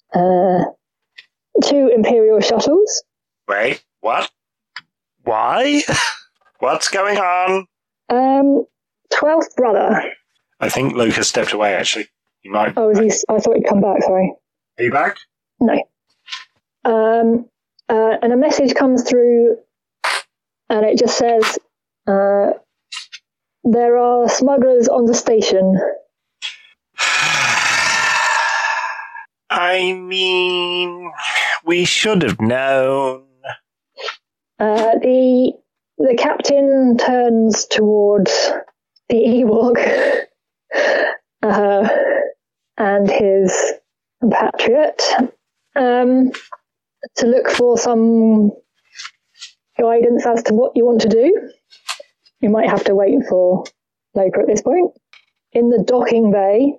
A: 2 Imperial shuttles.
B: Wait, what? Why? What's going on?
A: 12th brother.
B: I think Luke has stepped away, actually. He might...
A: Oh, I thought he'd come back, sorry.
B: Are you back?
A: No. And a message comes through, and it just says, there are smugglers on the station.
B: I mean, we should have known.
A: The captain turns towards the Ewok and his compatriot to look for some guidance as to what you want to do. You might have to wait for later at this point. In the docking bay,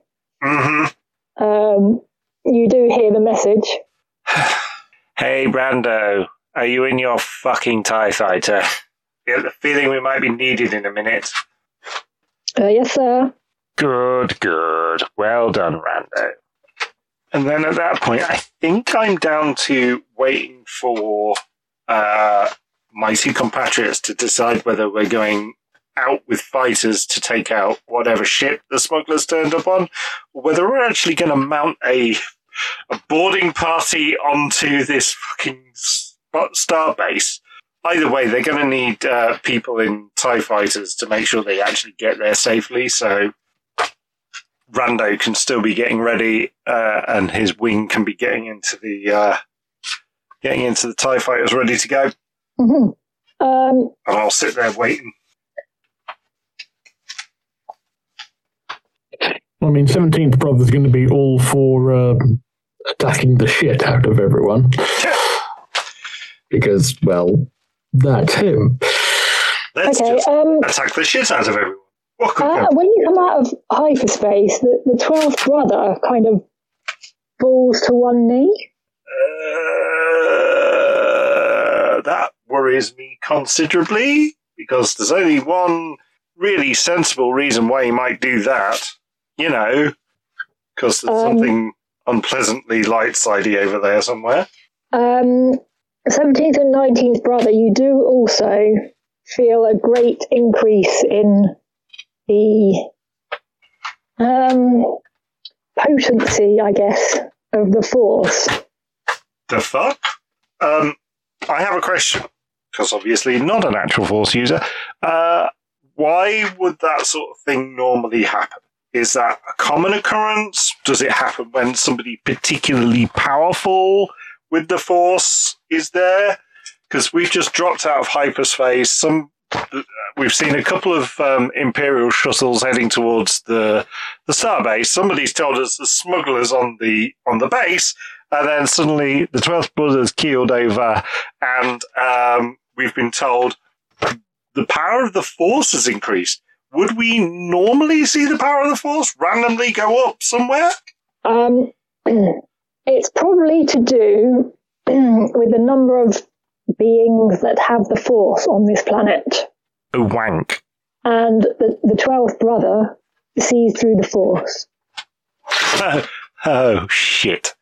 A: you do hear the message.
B: Hey, Brando, are you in your fucking TIE fighter? You have the feeling we might be needed in a minute.
A: Yes, sir.
B: Good. Well done, Rando. And then at that point, I think I'm down to waiting for my 2 compatriots to decide whether we're going out with fighters to take out whatever ship the smugglers turned up on, or whether we're actually going to mount a boarding party onto this fucking star base. Either way, they're going to need people in TIE fighters to make sure they actually get there safely, so Rando can still be getting ready, and his wing can be getting into the TIE fighters ready to go.
A: Mm-hmm.
B: And I'll sit there waiting.
C: I mean, 17th brother's going to be all for attacking the shit out of everyone. Because, well, that's him.
B: Let's just attack the shit out of everyone. What could go?
A: When you come out of hyperspace, the 12th brother kind of falls to one knee.
B: That worries me considerably, because there's only one really sensible reason why he might do that. You know, because there's something unpleasantly light-sidey over there somewhere.
A: 17th and 19th brother, you do also feel a great increase in the potency, I guess, of the force.
B: The fuck? I have a question, because obviously not a natural force user. Why would that sort of thing normally happen? Is that a common occurrence? Does it happen when somebody particularly powerful with the force is there? Because we've just dropped out of hyperspace. We've seen a couple of Imperial shuttles heading towards the starbase. Somebody's told us the smugglers on the base, and then suddenly the 12th Brother's keeled over, and we've been told the power of the Force has increased. Would we normally see the power of the Force randomly go up somewhere?
A: It's probably to do with the number of beings that have the Force on this planet.
B: Oh, wank.
A: And the 12th brother sees through the Force.
B: Oh, shit.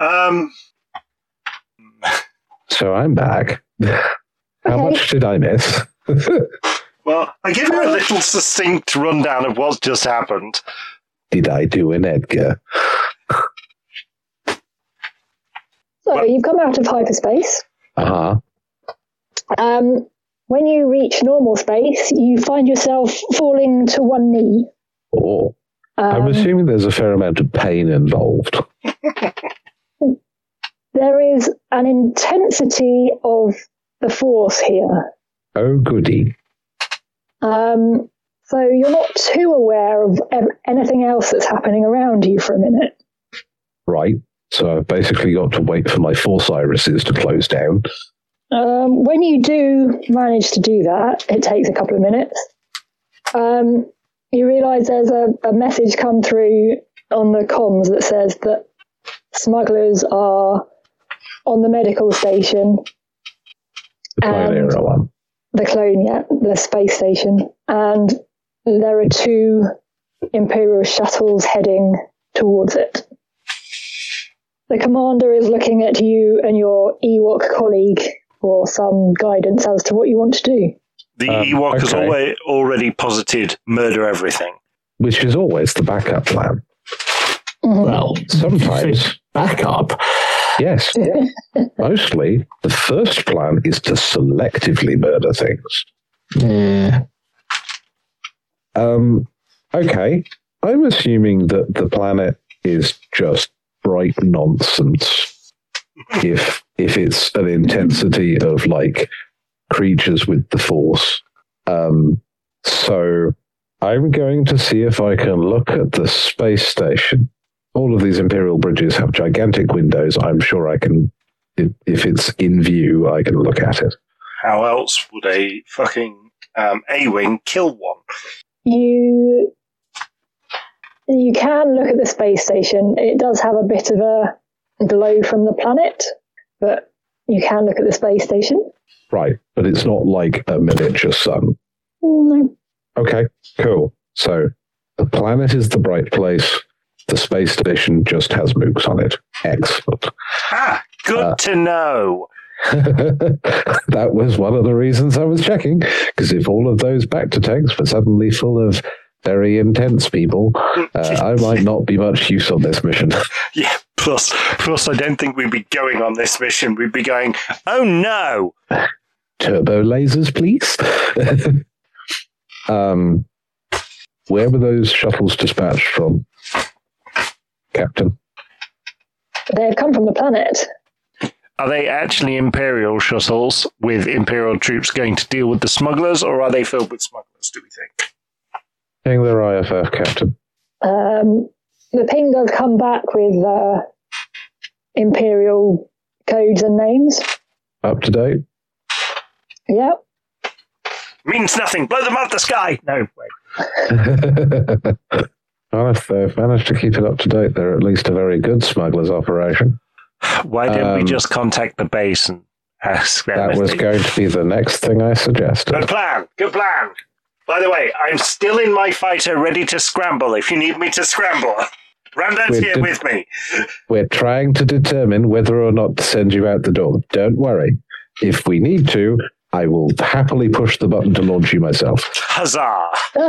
D: So I'm back. How much did I miss?
B: Well, I give you a little succinct rundown of what's just happened.
D: Did I do an Edgar?
A: So you've come out of hyperspace.
D: Uh-huh.
A: When you reach normal space, you find yourself falling to one knee.
D: Oh. I'm assuming there's a fair amount of pain involved.
A: There is an intensity of the Force here.
D: Oh, goody.
A: So you're not too aware of anything else that's happening around you for a minute.
D: Right. So I've basically got to wait for my Force irises to close down.
A: When you do manage to do that, it takes a couple of minutes. You realise there's a message come through on the comms that says that smugglers are on the medical station.
D: The Clone one.
A: The clone, yeah, the space station. And there are 2 Imperial shuttles heading towards it. The commander is looking at you and your Ewok colleague for some guidance as to what you want to do.
B: The Ewok has already posited murder everything.
D: Which is always the backup plan.
A: Mm-hmm.
C: Well,
D: sometimes.
C: Backup?
D: Yes. Mostly, the first plan is to selectively murder things.
C: Yeah.
D: Okay. I'm assuming that the planet is just bright nonsense. If it's an intensity of like creatures with the Force. So I'm going to see if I can look at the space station. All of these Imperial bridges have gigantic windows. I'm sure I can, if it's in view, I can look at it.
B: How else would a fucking A-Wing kill one?
A: You can look at the space station. It does have a bit of a glow from the planet, but you can look at the space station.
D: Right, but it's not like a miniature sun.
A: No.
D: Okay, cool. So the planet is the bright place. The space station just has mooks on it. Excellent.
B: Ah, good to know.
D: That was one of the reasons I was checking, because if all of those Bacta tanks were suddenly full of very intense people, I might not be much use on this mission.
B: Yeah, plus I don't think we'd be going on this mission. We'd be going, oh no!
D: Turbo lasers, please? Where were those shuttles dispatched from, Captain?
A: They've come from the planet.
B: Are they actually Imperial shuttles with Imperial troops going to deal with the smugglers, or are they filled with smugglers, do we think?
D: Ping their IFF, Captain.
A: The ping does come back with Imperial codes and names.
D: Up to date?
A: Yep.
B: Means nothing. Blow them out of the sky. No, wait.
D: Well, if they've managed to keep it up to date, they're at least a very good smuggler's operation.
B: Why didn't we just contact the base and ask them?
D: That was going to be the next thing I suggested.
B: Good plan. Good plan. By the way, I'm still in my fighter ready to scramble if you need me to scramble. Rando's here with me.
D: We're trying to determine whether or not to send you out the door. Don't worry. If we need to, I will happily push the button to launch you myself.
B: Huzzah!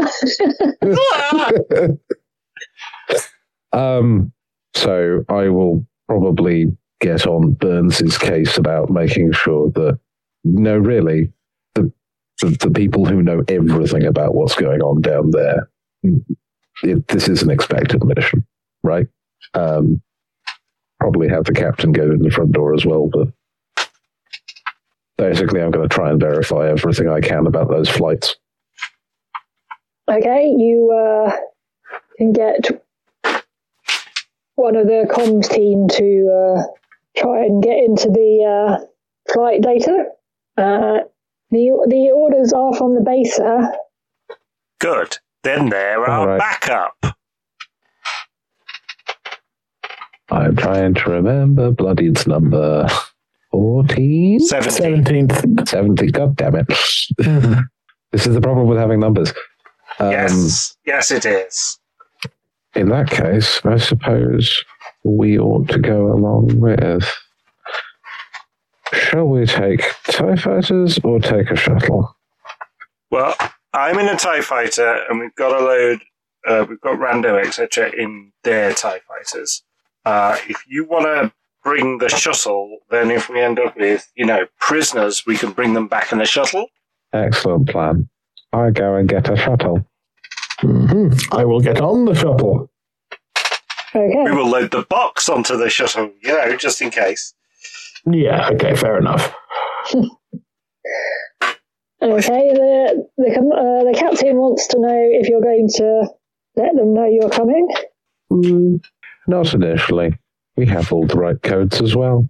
D: So I will probably get on Burns's case about making sure that, no, really, the people who know everything about what's going on down there, this is an expected mission, right? Probably have the captain go in the front door as well, but basically I'm going to try and verify everything I can about those flights.
A: Okay, you can get one of the comms team to try and get into the flight data. The orders are from the base, sir.
B: Good. Then they're our backup.
D: I'm trying to remember Bloodied's number. 14?
C: 17th.
D: 17. God damn it. This is the problem with having numbers.
B: Yes, it is.
D: In that case, I suppose we ought to go along with... Shall we take TIE fighters or take a shuttle?
B: Well, I'm in a TIE fighter, and we've got a load, we've got Rando, etc., in their TIE fighters. If you want to bring the shuttle, then if we end up with, prisoners, we can bring them back in the shuttle.
D: Excellent plan. I go and get a shuttle.
C: Mm-hmm. I will get on the shuttle.
A: Okay.
B: We will load the box onto the shuttle, just in case.
C: Yeah, okay, fair enough.
A: Okay, the captain wants to know if you're going to let them know you're coming.
D: Not initially. We have all the right codes as well.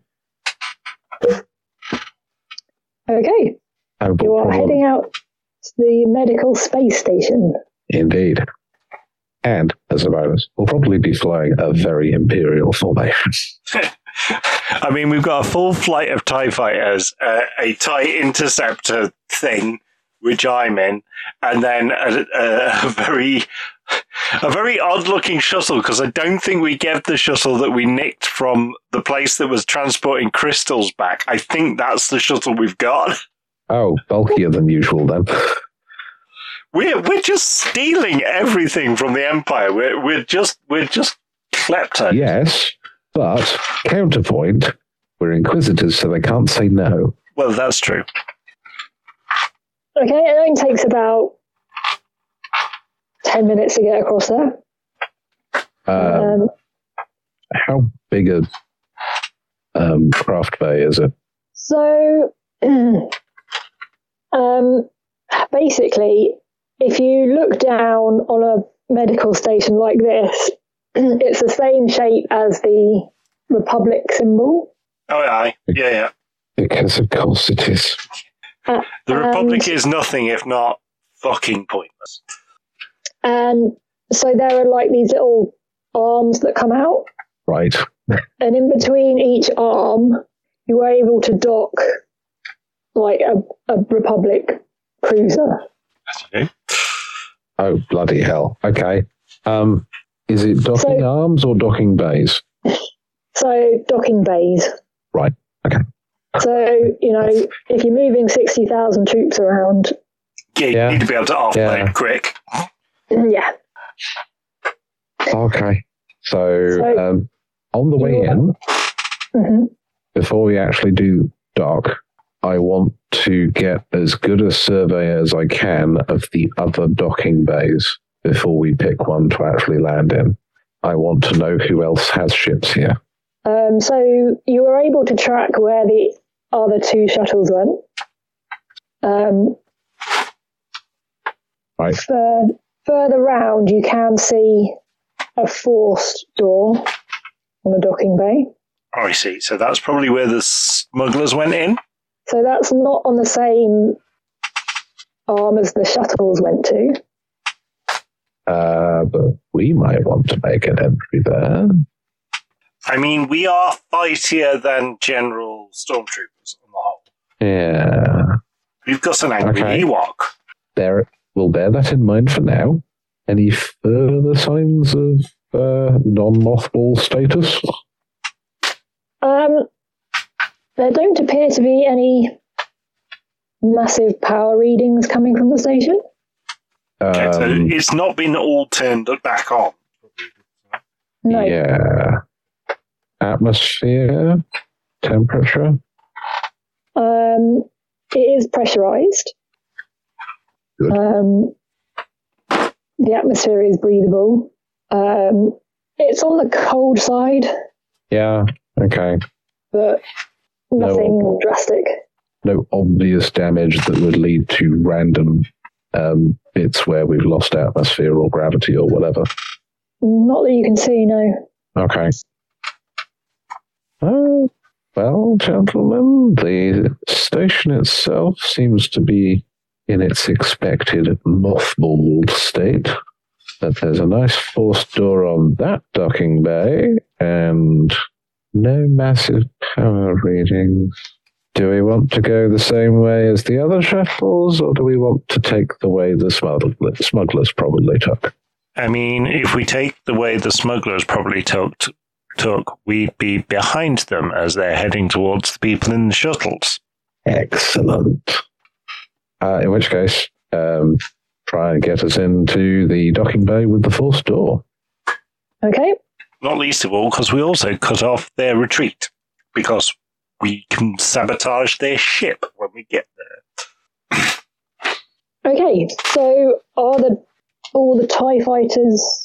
A: Okay. You are heading out to the medical space station.
D: Indeed. And, as a bonus, we'll probably be flying a very imperial formation.
B: I mean, we've got a full flight of TIE fighters, a TIE interceptor thing, which I'm in, and then a very odd-looking shuttle, because I don't think we gave the shuttle that we nicked from the place that was transporting crystals back. I think that's the shuttle we've got.
D: Oh, bulkier than usual, then.
B: We're just stealing everything from the Empire. We're just kleptos.
D: Yes, but counterpoint, we're inquisitors, so they can't say no.
B: Well, that's true.
A: Okay, it only takes about 10 minutes to get across there.
D: How big a craft bay is it?
A: So, basically, if you look down on a medical station like this, it's the same shape as the Republic symbol.
B: Oh, aye. Yeah.
D: Because of course it is.
B: The Republic is nothing if not fucking pointless.
A: And so there are like these little arms that come out.
D: Right.
A: And in between each arm, you are able to dock like a Republic cruiser.
D: Oh, bloody hell. Okay. Is it docking arms or docking bays?
A: So, docking bays.
D: Right. Okay.
A: So, if you're moving 60,000 troops around...
B: Yeah, you need to be able to offload quick.
A: Yeah.
D: Okay. So on the way in, before we actually do dock, I want to get as good a survey as I can of the other docking bays before we pick one to actually land in. I want to know who else has ships here.
A: So you were able to track where the other two shuttles went.
D: Right.
A: Further round, you can see a forced door on the docking bay.
B: Oh, I see. So that's probably where the smugglers went in?
A: So that's not on the same arm as the shuttles went to.
D: But we might want to make an entry there.
B: I mean, we are fightier than general stormtroopers on the whole.
D: Yeah.
B: We've got an angry Ewok.
D: There we'll bear that in mind for now. Any further signs of non-mothball status?
A: There don't appear to be any massive power readings coming from the station.
B: Okay, so it's not been all turned back on.
A: No.
D: Yeah. Atmosphere? Temperature?
A: It is pressurized.
D: Good.
A: The atmosphere is breathable. It's on the cold side,
D: Yeah, okay.
A: but nothing
D: No.
A: drastic.
D: No obvious damage that would lead to random bits where we've lost atmosphere or gravity or whatever.
A: Not that you can see, no.
D: Okay. Well, gentlemen, the station itself seems to be in its expected mothballed state. But there's a nice forced door on that docking bay, and no massive power readings. Do we want to go the same way as the other shuttles, or do we want to take the way the smugglers probably took?
B: I mean, if we take the way the smugglers probably took, we'd be behind them as they're heading towards the people in the shuttles.
D: Excellent. In which case, try and get us into the docking bay with the forced door.
A: Okay.
B: Not least of all because we also cut off their retreat, because we can sabotage their ship when we get there.
A: Okay, so are all the TIE fighters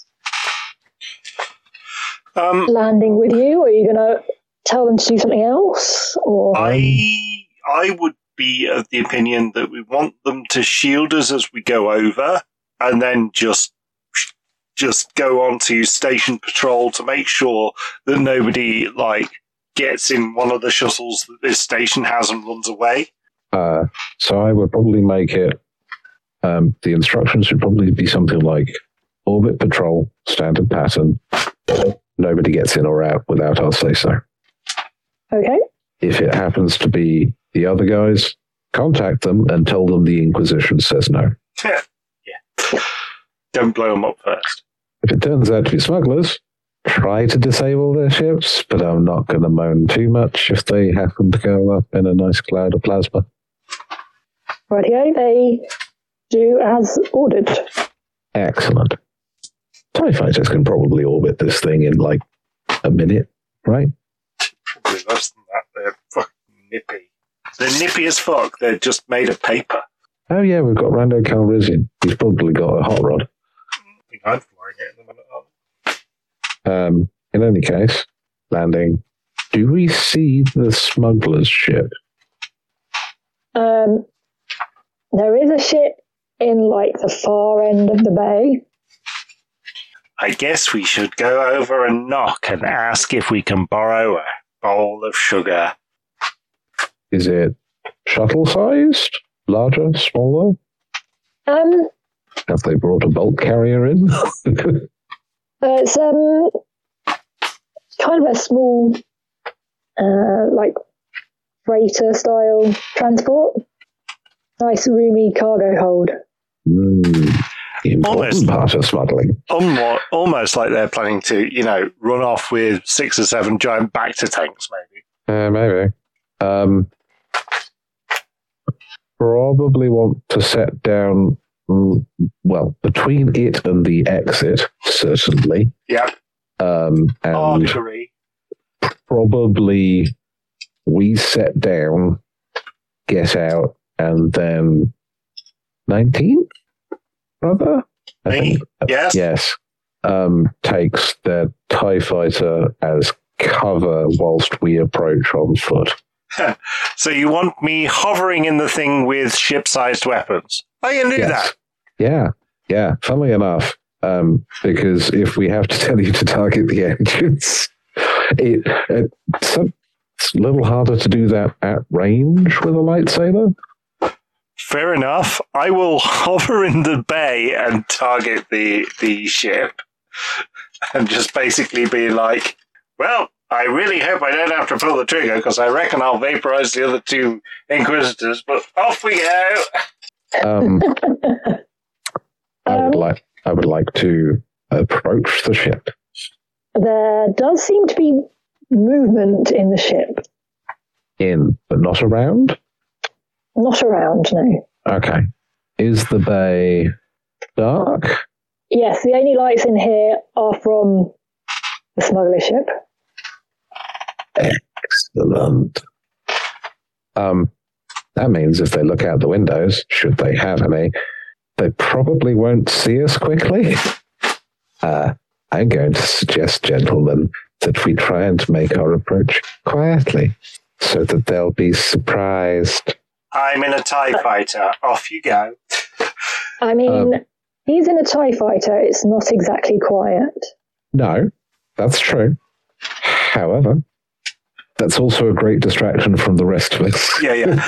A: landing with you, or are you going to tell them to do something else? Or
B: I would be of the opinion that we want them to shield us as we go over, and then just go on to station patrol to make sure that nobody gets in one of the shuttles that this station has and runs away.
D: So I would probably make it. The instructions should probably be something like orbit patrol, standard pattern. Nobody gets in or out without our say so.
A: okay.
D: If it happens to be the other guys, contact them and tell them the Inquisition says no.
B: Yeah. Don't blow them up first.
D: If it turns out to be smugglers, try to disable their ships, but I'm not going to moan too much if they happen to go up in a nice cloud of plasma.
A: Rightio, they do as ordered.
D: Excellent. TIE fighters can probably orbit this thing in a minute, right?
B: Probably less than that. They're fucking nippy. They're nippy as fuck. They're just made of paper.
D: Oh yeah, we've got Rando Calrissian. He's probably got a hot rod.
B: I think I'm flying it in a minute.
D: In any case, landing. Do we see the smuggler's ship?
A: There is a ship in the far end of the bay.
B: I guess we should go over and knock and ask if we can borrow a bowl of sugar.
D: Is it shuttle-sized? Larger? Smaller? Have they brought a bulk carrier in?
A: It's kind of a small, freighter style transport. Nice roomy cargo hold.
D: Important part of smuggling.
B: Almost like they're planning to, run off with 6 or 7 giant Bacta tanks, maybe.
D: Maybe. Probably want to set down, between it and the exit, certainly.
B: Yeah.
D: And
B: Archery.
D: probably we set down, get out, and then 19th, brother? I think.
B: Yes.
D: Yes. Takes the TIE fighter as cover whilst we approach on foot.
B: So you want me hovering in the thing with ship-sized weapons? I can do that.
D: Yeah. Funnily enough, because if we have to tell you to target the engines, it's a little harder to do that at range with a lightsaber.
B: Fair enough. I will hover in the bay and target the ship, and just basically be like, well, I really hope I don't have to pull the trigger, because I reckon I'll vaporize the other 2 Inquisitors, but off we go.
D: I would like to approach the ship.
A: There does seem to be movement in the ship.
D: In, but not around?
A: Not around, no.
D: Okay. Is the bay dark?
A: Yes, the only lights in here are from the smuggler ship.
D: Excellent. That means if they look out the windows, should they have any, they probably won't see us quickly. I'm going to suggest, gentlemen, that we try and make our approach quietly, so that they'll be surprised.
B: I'm in a TIE fighter. Off you go.
A: I mean, he's in a TIE fighter. It's not exactly quiet.
D: No, that's true. However, that's also a great distraction from the rest of us.
B: Yeah.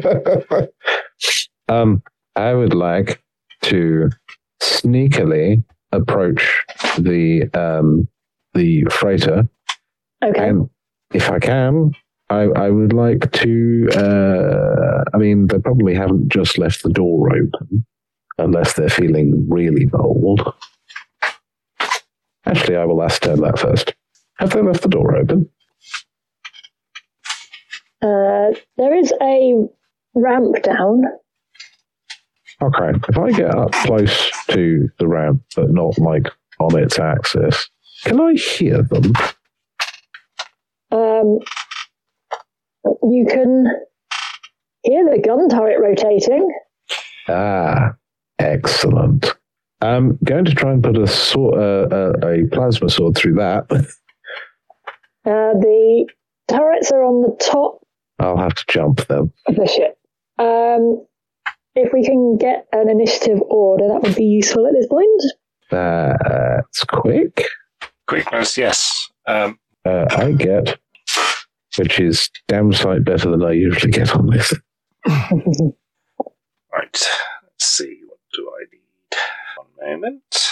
D: I would like to sneakily approach the freighter.
A: Okay.
D: And if I can, I would like to, they probably haven't just left the door open, unless they're feeling really bold. Actually, I will ascertain that first. Have they left the door open?
A: There is a ramp down.
D: Okay, if I get up close to the ramp, but not like on its axis, can I hear them?
A: You can hear the gun turret rotating.
D: Ah, excellent. I'm going to try and put a plasma sword through that.
A: The turrets are on the top
D: I'll have to jump them.
A: of the ship. If we can get an initiative order, that would be useful at this point.
D: That's quick.
B: Quickness, yes.
D: I get, which is damn sight better than I usually get on this.
B: Right. Let's see. What do I need? One moment.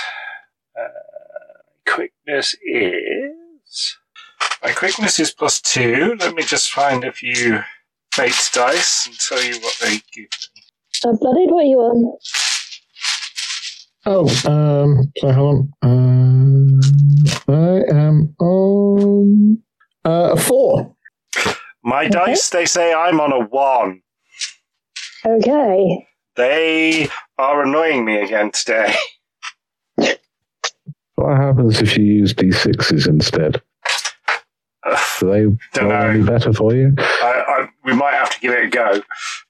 B: Quickness is... My quickness is +2. Let me just find a few fate dice and tell you what they give me.
A: Bloodied, what are you on?
C: Oh, so hold on. I am on 4.
B: My dice, they say I'm on a 1.
A: Okay.
B: They are annoying me again today.
D: What happens if you use D6s instead? Do they
B: Don't know.
D: any better for you?
B: We might have to give it a go.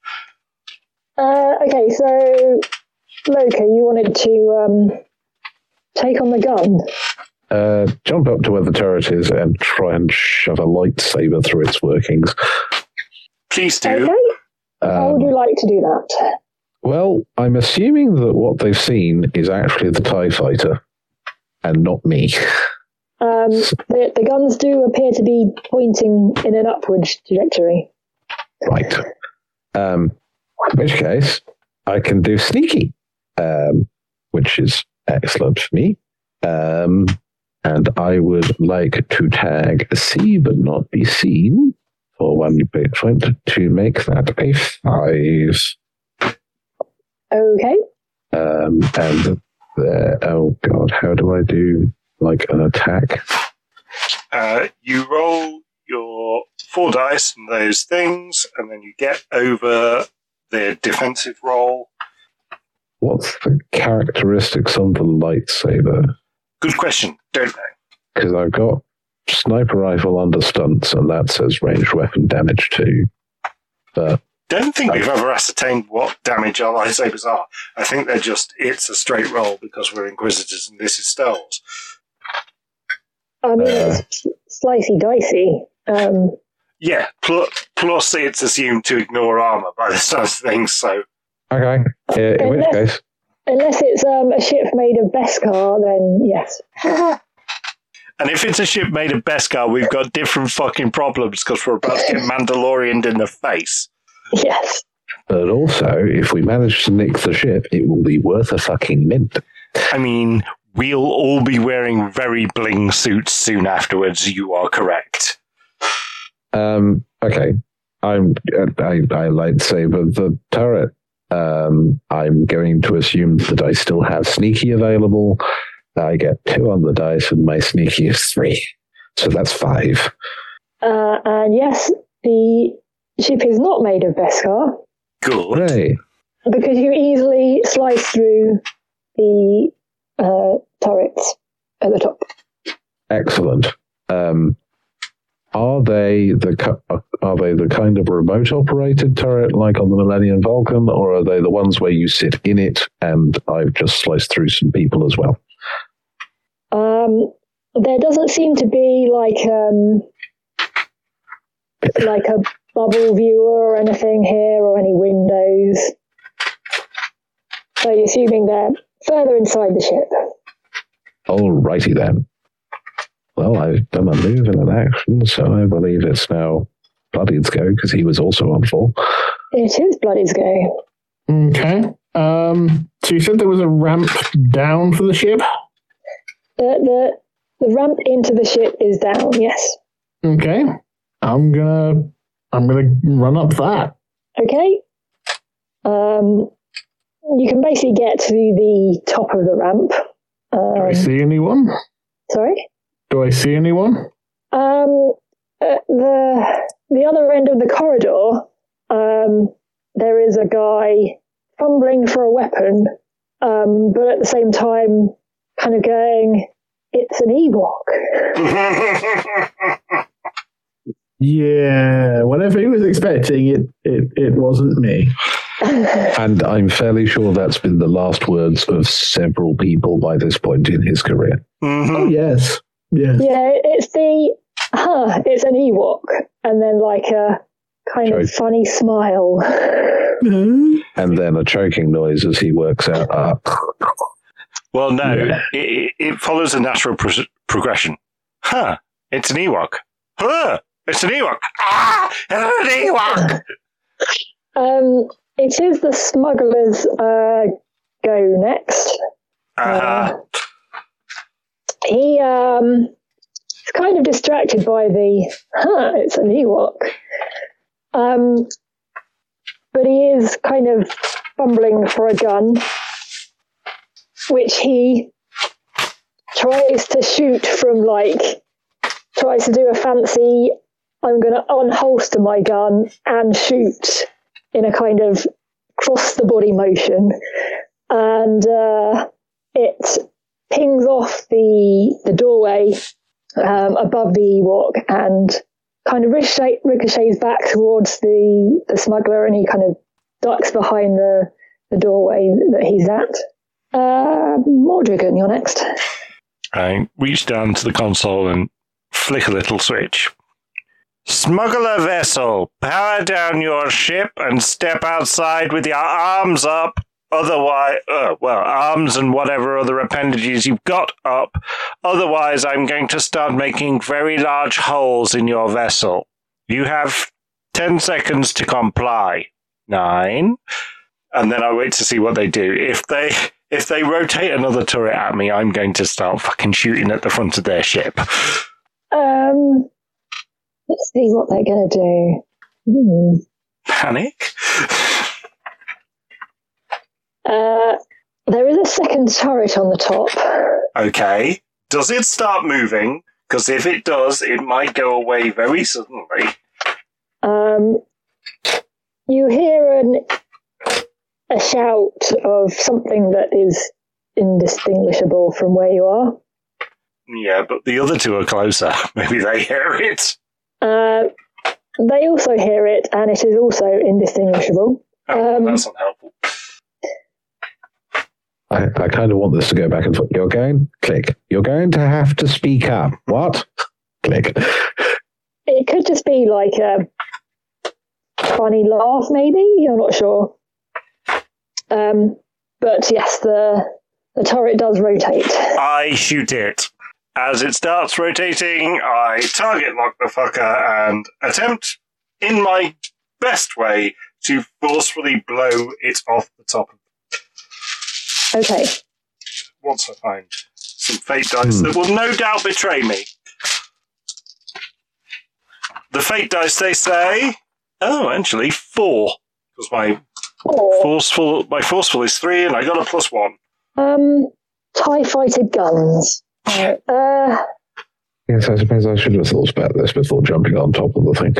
A: Okay, so Loka, you wanted to take on the gun.
D: Jump up to where the turret is and try and shove a lightsaber through its workings.
B: Please do.
A: Okay. How would you like to do that?
D: Well, I'm assuming that what they've seen is actually the TIE fighter and not me.
A: The guns do appear to be pointing in an upward trajectory.
D: Right. In which case, I can do sneaky, which is excellent for me. And I would like to tag see but not be seen for 1 bit point to make that a 5.
A: Okay.
D: And oh god, how do I do like an attack?
B: You roll your 4 dice and those things, and then you get over the defensive roll.
D: What's the characteristics of the lightsaber?
B: Good question. Don't know.
D: Because I've got sniper rifle under stunts, and that says ranged weapon damage too. But
B: Don't think we've ever ascertained what damage our lightsabers are. I think they're just, it's a straight roll because we're Inquisitors and this is Star Wars.
A: I mean, it's slicey dicey.
B: Yeah, plus it's assumed to ignore armor by the sounds of things, so...
D: okay, in which case...
A: Unless it's a ship made of Beskar, then yes.
B: And if it's a ship made of Beskar, we've got different fucking problems because we're about to get Mandalorianed in the face.
A: Yes.
D: But also, if we manage to nick the ship, it will be worth a fucking mint.
B: I mean, we'll all be wearing very bling suits soon afterwards, you are correct.
D: Okay. I lightsaber the turret I'm going to assume that I still have sneaky available. I get 2 on the dice, and my sneaky is 3. So that's 5.
A: And yes, the ship is not made of Beskar.
B: Good.
D: Hooray.
A: Because you easily slice through the turrets at the top.
D: Excellent. Are they the kind of remote operated turret like on the Millennium Falcon, or are they the ones where you sit in it? And I've just sliced through some people as well.
A: There doesn't seem to be like a bubble viewer or anything here, or any windows. So you're assuming they're further inside the ship.
D: Alrighty then. Well, I've done a move and an action, so I believe it's now Bloody's go, because he was also on 4.
A: It is Bloody's go.
C: Okay. So you said there was a ramp down for the ship?
A: The ramp into the ship is down, yes.
C: Okay. I'm gonna run up that.
A: Okay. You can basically get to the top of the ramp.
C: Do I see anyone?
A: Sorry?
C: Do I see anyone?
A: At the other end of the corridor, there is a guy fumbling for a weapon, but at the same time kind of going, "It's an Ewok."
C: Yeah, whatever he was expecting, it wasn't me.
D: And I'm fairly sure that's been the last words of several people by this point in his career.
B: Mm-hmm.
C: Oh, yes.
A: Yeah, it's it's an Ewok, and then like a kind of funny smile.
D: And then a choking noise as he works out.
B: Well, no, it follows a natural progression. It's an Ewok. It's an Ewok. It's an Ewok.
A: It is the smugglers go next. He's kind of distracted by the it's an Ewok. But he is kind of fumbling for a gun, which he tries to shoot from, tries to do a fancy, I'm going to unholster my gun and shoot in a kind of cross the body motion. And it pings off the doorway above the Ewok and kind of ricochets back towards the smuggler, and he kind of ducks behind the doorway that he's at. Mordrigan, you're next.
B: I reach down to the console and flick a little switch. Smuggler vessel, power down your ship and step outside with your arms up. Otherwise, arms and whatever other appendages you've got up. Otherwise, I'm going to start making very large holes in your vessel. You have 10 seconds to comply. 9. And then I wait to see what they do. If they rotate another turret at me, I'm going to start fucking shooting at the front of their ship.
A: Let's see what they're going to do.
B: Panic?
A: There is a second turret on the top.
B: Okay. Does it start moving? Because if it does, it might go away very suddenly.
A: You hear a shout of something that is indistinguishable from where you are.
B: Yeah, but the other two are closer. Maybe they hear it.
A: They also hear it, and it is also indistinguishable.
B: That's unhelpful.
D: I kind of want this to go back and forth. You're going? Click. You're going to have to speak up. What? Click.
A: It could just be like a funny laugh, maybe? You're not sure. But yes, the turret does rotate.
B: I shoot it. As it starts rotating, I target lock the fucker and attempt, in my best way, to forcefully blow it off the top of it.
A: Okay.
B: Once I find some fate dice that will no doubt betray me. The fate dice, they say... Oh, actually, 4. Because my
A: 4.
B: My forceful is 3, and I got a +1.
A: TIE fighter guns.
D: Yes, I suppose I should have thought about this before jumping on top of the thing.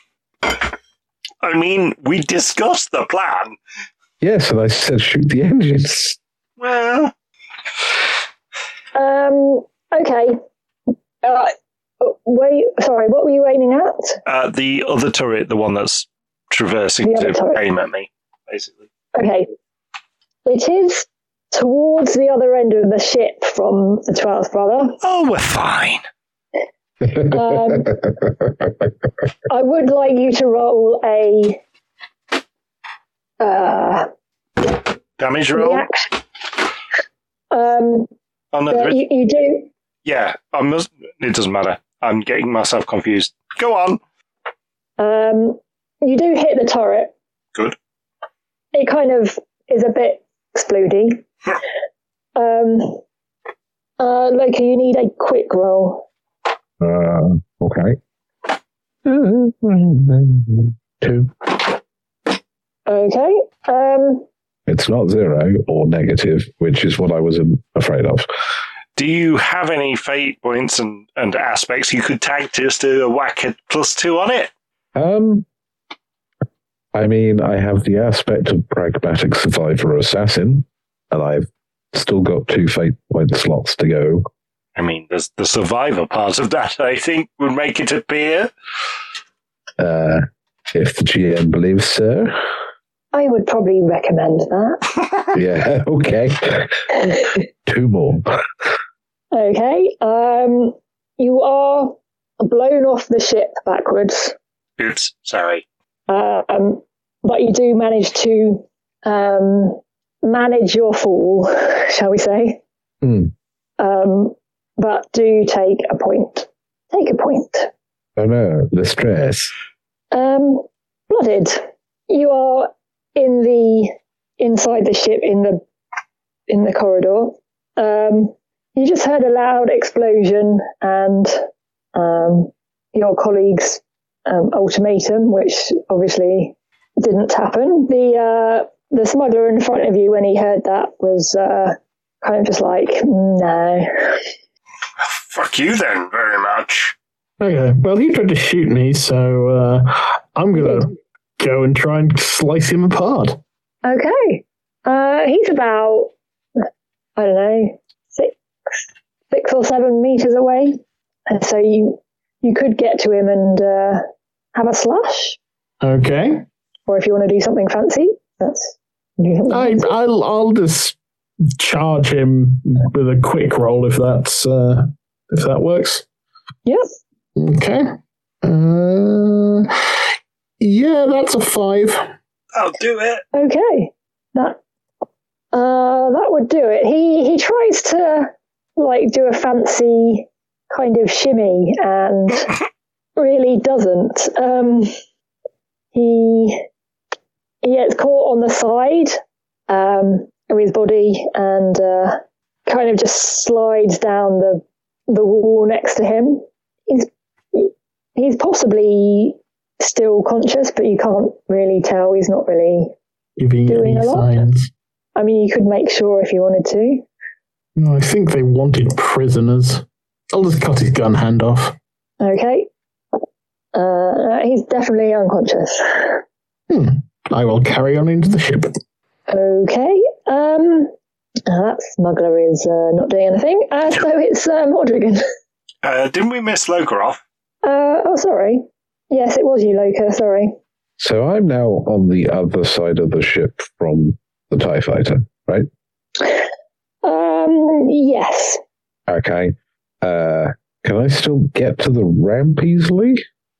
B: I mean, we discussed the plan.
D: Yes, and I said shoot the engines.
B: Well,
A: okay. Sorry, what were you aiming at?
B: the other turret, the one that's traversing
A: The other
B: to
A: turret.
B: aim at me, basically.
A: Okay. It is towards the other end of the ship from the 12th brother.
B: Oh, we're fine.
A: I would like you to roll a
B: Damage roll?
A: reaction.
B: Oh, no, there is.
A: You do.
B: Yeah, it doesn't matter. I'm getting myself confused. Go on.
A: You do hit the turret.
B: Good.
A: It kind of is a bit explodey. Loki, you need a quick roll.
D: Okay. 2.
A: Okay.
D: It's not 0 or negative, which is what I was afraid of.
B: Do you have any fate points and aspects you could tag just to whack a +2 on it?
D: I mean, I have the aspect of pragmatic survivor assassin, and I've still got 2 fate point slots to go.
B: I mean, there's the survivor part of that, I think, would make it appear.
D: If the GM believes so.
A: I would probably recommend that.
D: Yeah, okay. 2 more.
A: Okay. You are blown off the ship backwards.
B: Oops, sorry.
A: But you do manage to manage your fall, shall we say. But do take a point. Take a point.
D: Oh no, the stress.
A: Blooded. You are inside the ship in the corridor. You just heard a loud explosion and your colleague's ultimatum, which obviously didn't happen. The smuggler in front of you, when he heard that, was kind of just like, no.
B: Fuck you then, very much.
C: Okay, well, he tried to shoot me, so I'm going to go and try and slice him apart.
A: Okay. He's about, I don't know, 6 or 7 meters away. And so you could get to him and have a slash.
C: Okay.
A: Or if you want to do something fancy,
C: I'll just charge him with a quick roll if that works.
A: Yep.
C: Okay. Yeah, that's a 5.
B: I'll do it.
A: Okay. That would do it. He tries to do a fancy kind of shimmy and really doesn't. He gets caught on the side of his body and kind of just slides down the wall next to him. He's possibly still conscious, but you can't really tell. He's not really doing a lot.
C: Signs.
A: I mean, you could make sure if you wanted to.
C: No, I think they wanted prisoners. I'll just cut his gun hand off.
A: Okay. He's definitely unconscious.
C: I will carry on into the ship.
A: Okay. That smuggler is not doing anything. So it's Mordrigan.
B: Didn't we miss Lokarov?
A: Oh, sorry. Yes, it was you, Loka. Sorry.
D: So I'm now on the other side of the ship from the TIE fighter, right?
A: Yes.
D: Okay. Can I still get to the ramp easily?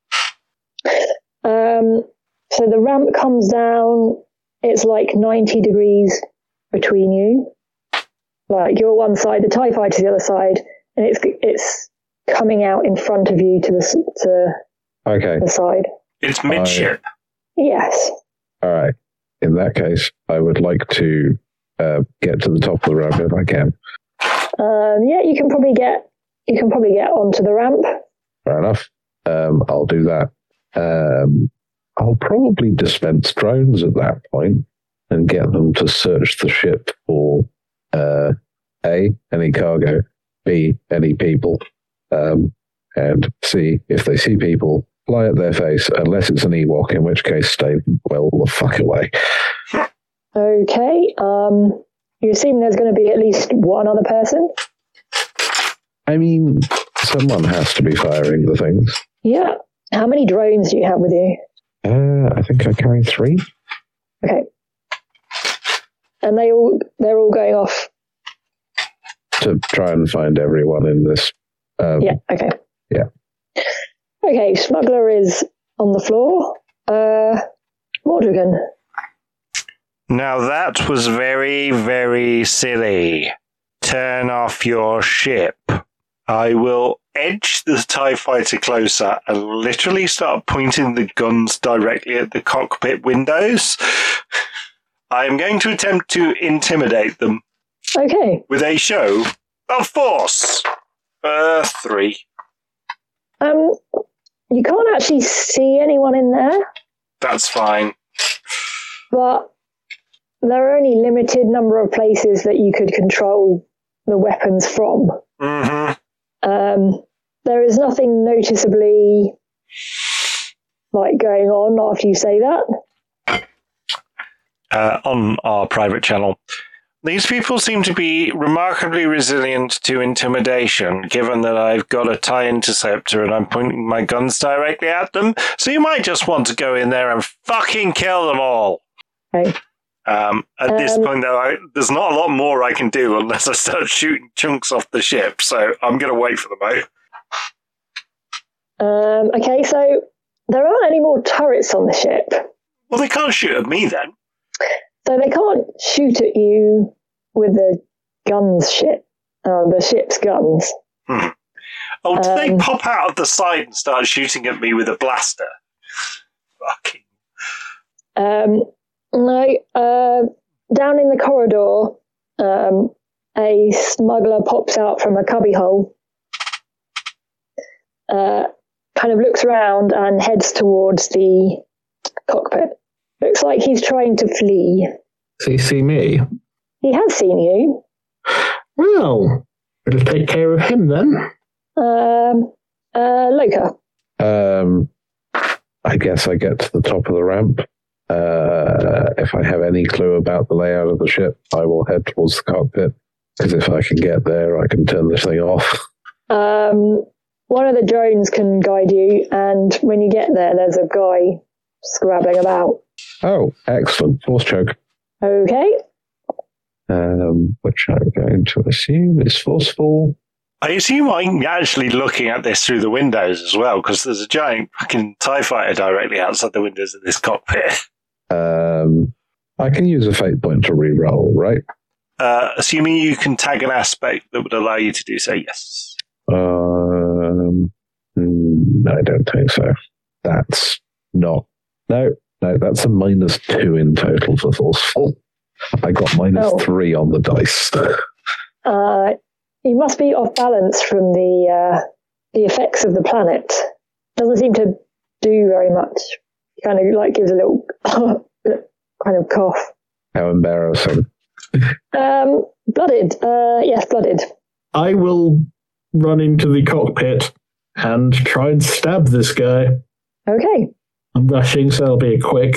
A: So the ramp comes down. It's like 90 degrees between you. Like you're one side, the TIE fighter's the other side, and it's coming out in front of you to the side.
B: It's midship.
A: Yes.
D: All right. In that case, I would like to get to the top of the ramp if I can.
A: Yeah, you can probably get onto the ramp.
D: Fair enough. I'll do that. I'll probably dispense drones at that point. and get them to search the ship for A, any cargo, B, any people, and C, if they see people, fly at their face, unless it's an Ewok, in which case stay well the fuck away.
A: Okay. You assume there's going to be at least one other person?
D: I mean, someone has to be firing the things.
A: Yeah. How many drones do you have with you?
D: I think I carry 3.
A: Okay. And they're all going off?
D: To try and find everyone in this.
A: Yeah, okay.
D: Yeah.
A: Okay, Smuggler is on the floor. Mordragon.
B: Now that was very, very silly. Turn off your ship. I will edge the TIE fighter closer and literally start pointing the guns directly at the cockpit windows. I am going to attempt to intimidate them.
A: Okay.
B: With a show of force. 3.
A: You can't actually see anyone in there.
B: That's fine.
A: But there are only limited number of places that you could control the weapons from.
B: Mm-hmm.
A: There is nothing noticeably going on after you say that.
B: On our private channel. These people seem to be remarkably resilient to intimidation, given that I've got a TIE interceptor and I'm pointing my guns directly at them, so you might just want to go in there and fucking kill them all.
A: Okay.
B: At this point, though, there's not a lot more I can do unless I start shooting chunks off the ship, so I'm going to wait for the move.
A: Okay, so there aren't any more turrets on the ship.
B: Well, they can't shoot at me then.
A: So they can't shoot at you with the ship's guns.
B: Oh, do they pop out of the side and start shooting at me with a blaster? Fucking.
A: No, down in the corridor, a smuggler pops out from a cubbyhole, kind of looks around and heads towards the cockpit. Looks like he's trying to flee.
C: Does he see me?
A: He has seen you.
C: Well, we'll take care of him then.
A: Loka.
D: I guess I get to the top of the ramp. If I have any clue about the layout of the ship, I will head towards the cockpit. Because if I can get there, I can turn this thing off.
A: One of the drones can guide you, and when you get there, there's a guy scrabbling about.
D: Oh, excellent. Force choke.
A: Okay.
D: Which I'm going to assume is forceful.
B: I assume I'm actually looking at this through the windows as well, because there's a giant fucking TIE fighter directly outside the windows of this cockpit.
D: I can use a fate point to re-roll, right?
B: Assuming you can tag an aspect that would allow you to do so, yes.
D: I don't think so. That's not... No, that's a -2 in total for forceful. I got -3 on the dice.
A: You must be off balance from the effects of the planet. Doesn't seem to do very much. Kind of gives a little kind of cough.
D: How embarrassing.
A: Blooded. Yes, blooded.
C: I will run into the cockpit and try and stab this guy.
A: Okay.
C: I'm rushing, so it'll be a quick.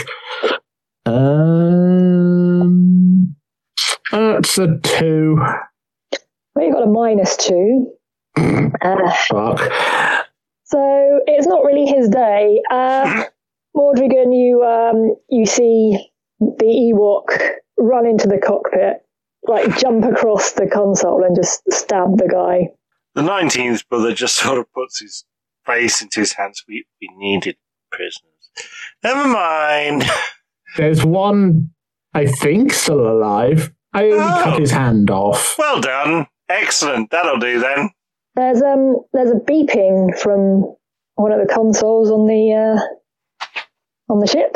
C: That's a 2.
A: Well, you got a -2.
C: Fuck.
A: So it's not really his day. Mordragon, you see the Ewok run into the cockpit, jump across the console and just stab the guy.
B: The 19th brother just sort of puts his face into his hands. We needed prisoners. Never mind.
C: There's one, I think, still alive. I only cut his hand off.
B: Well done. Excellent. That'll do then.
A: There's a beeping from one of the consoles on the ship.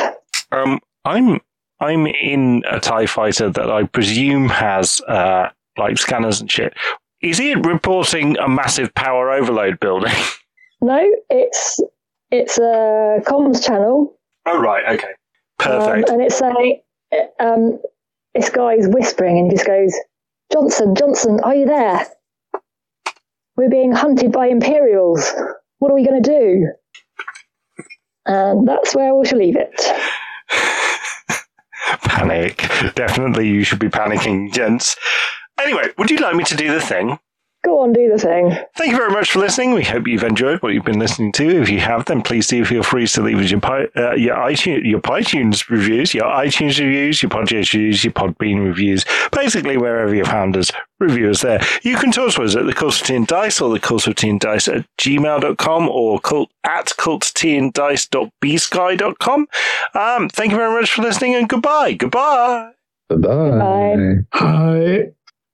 B: I'm in a TIE fighter that I presume has scanners and shit. Is it reporting a massive power overload building?
A: No, it's a comms channel.
B: Oh right, okay, perfect.
A: And it's this guy's whispering and he just goes, Johnson, are you there? We're being hunted by Imperials. What are we going to do? And that's where we shall leave it.
B: Panic. Definitely you should be panicking, gents. Anyway, would you like me to do the thing?
A: Go on, do the thing.
B: Thank you very much for listening. We hope you've enjoyed what you've been listening to. If you have, then please do feel free to leave us your iTunes reviews, your iTunes reviews, your Podchaser reviews, your Podbean reviews. Basically, wherever you found us, review us there. You can talk to us at the Cult of Tea and Dice or the Cult of Tea and Dice at gmail.com or at cultteaanddice.bsky.com. Thank you very much for listening and goodbye. Goodbye.
D: Bye-bye.
A: Bye.
C: Hi.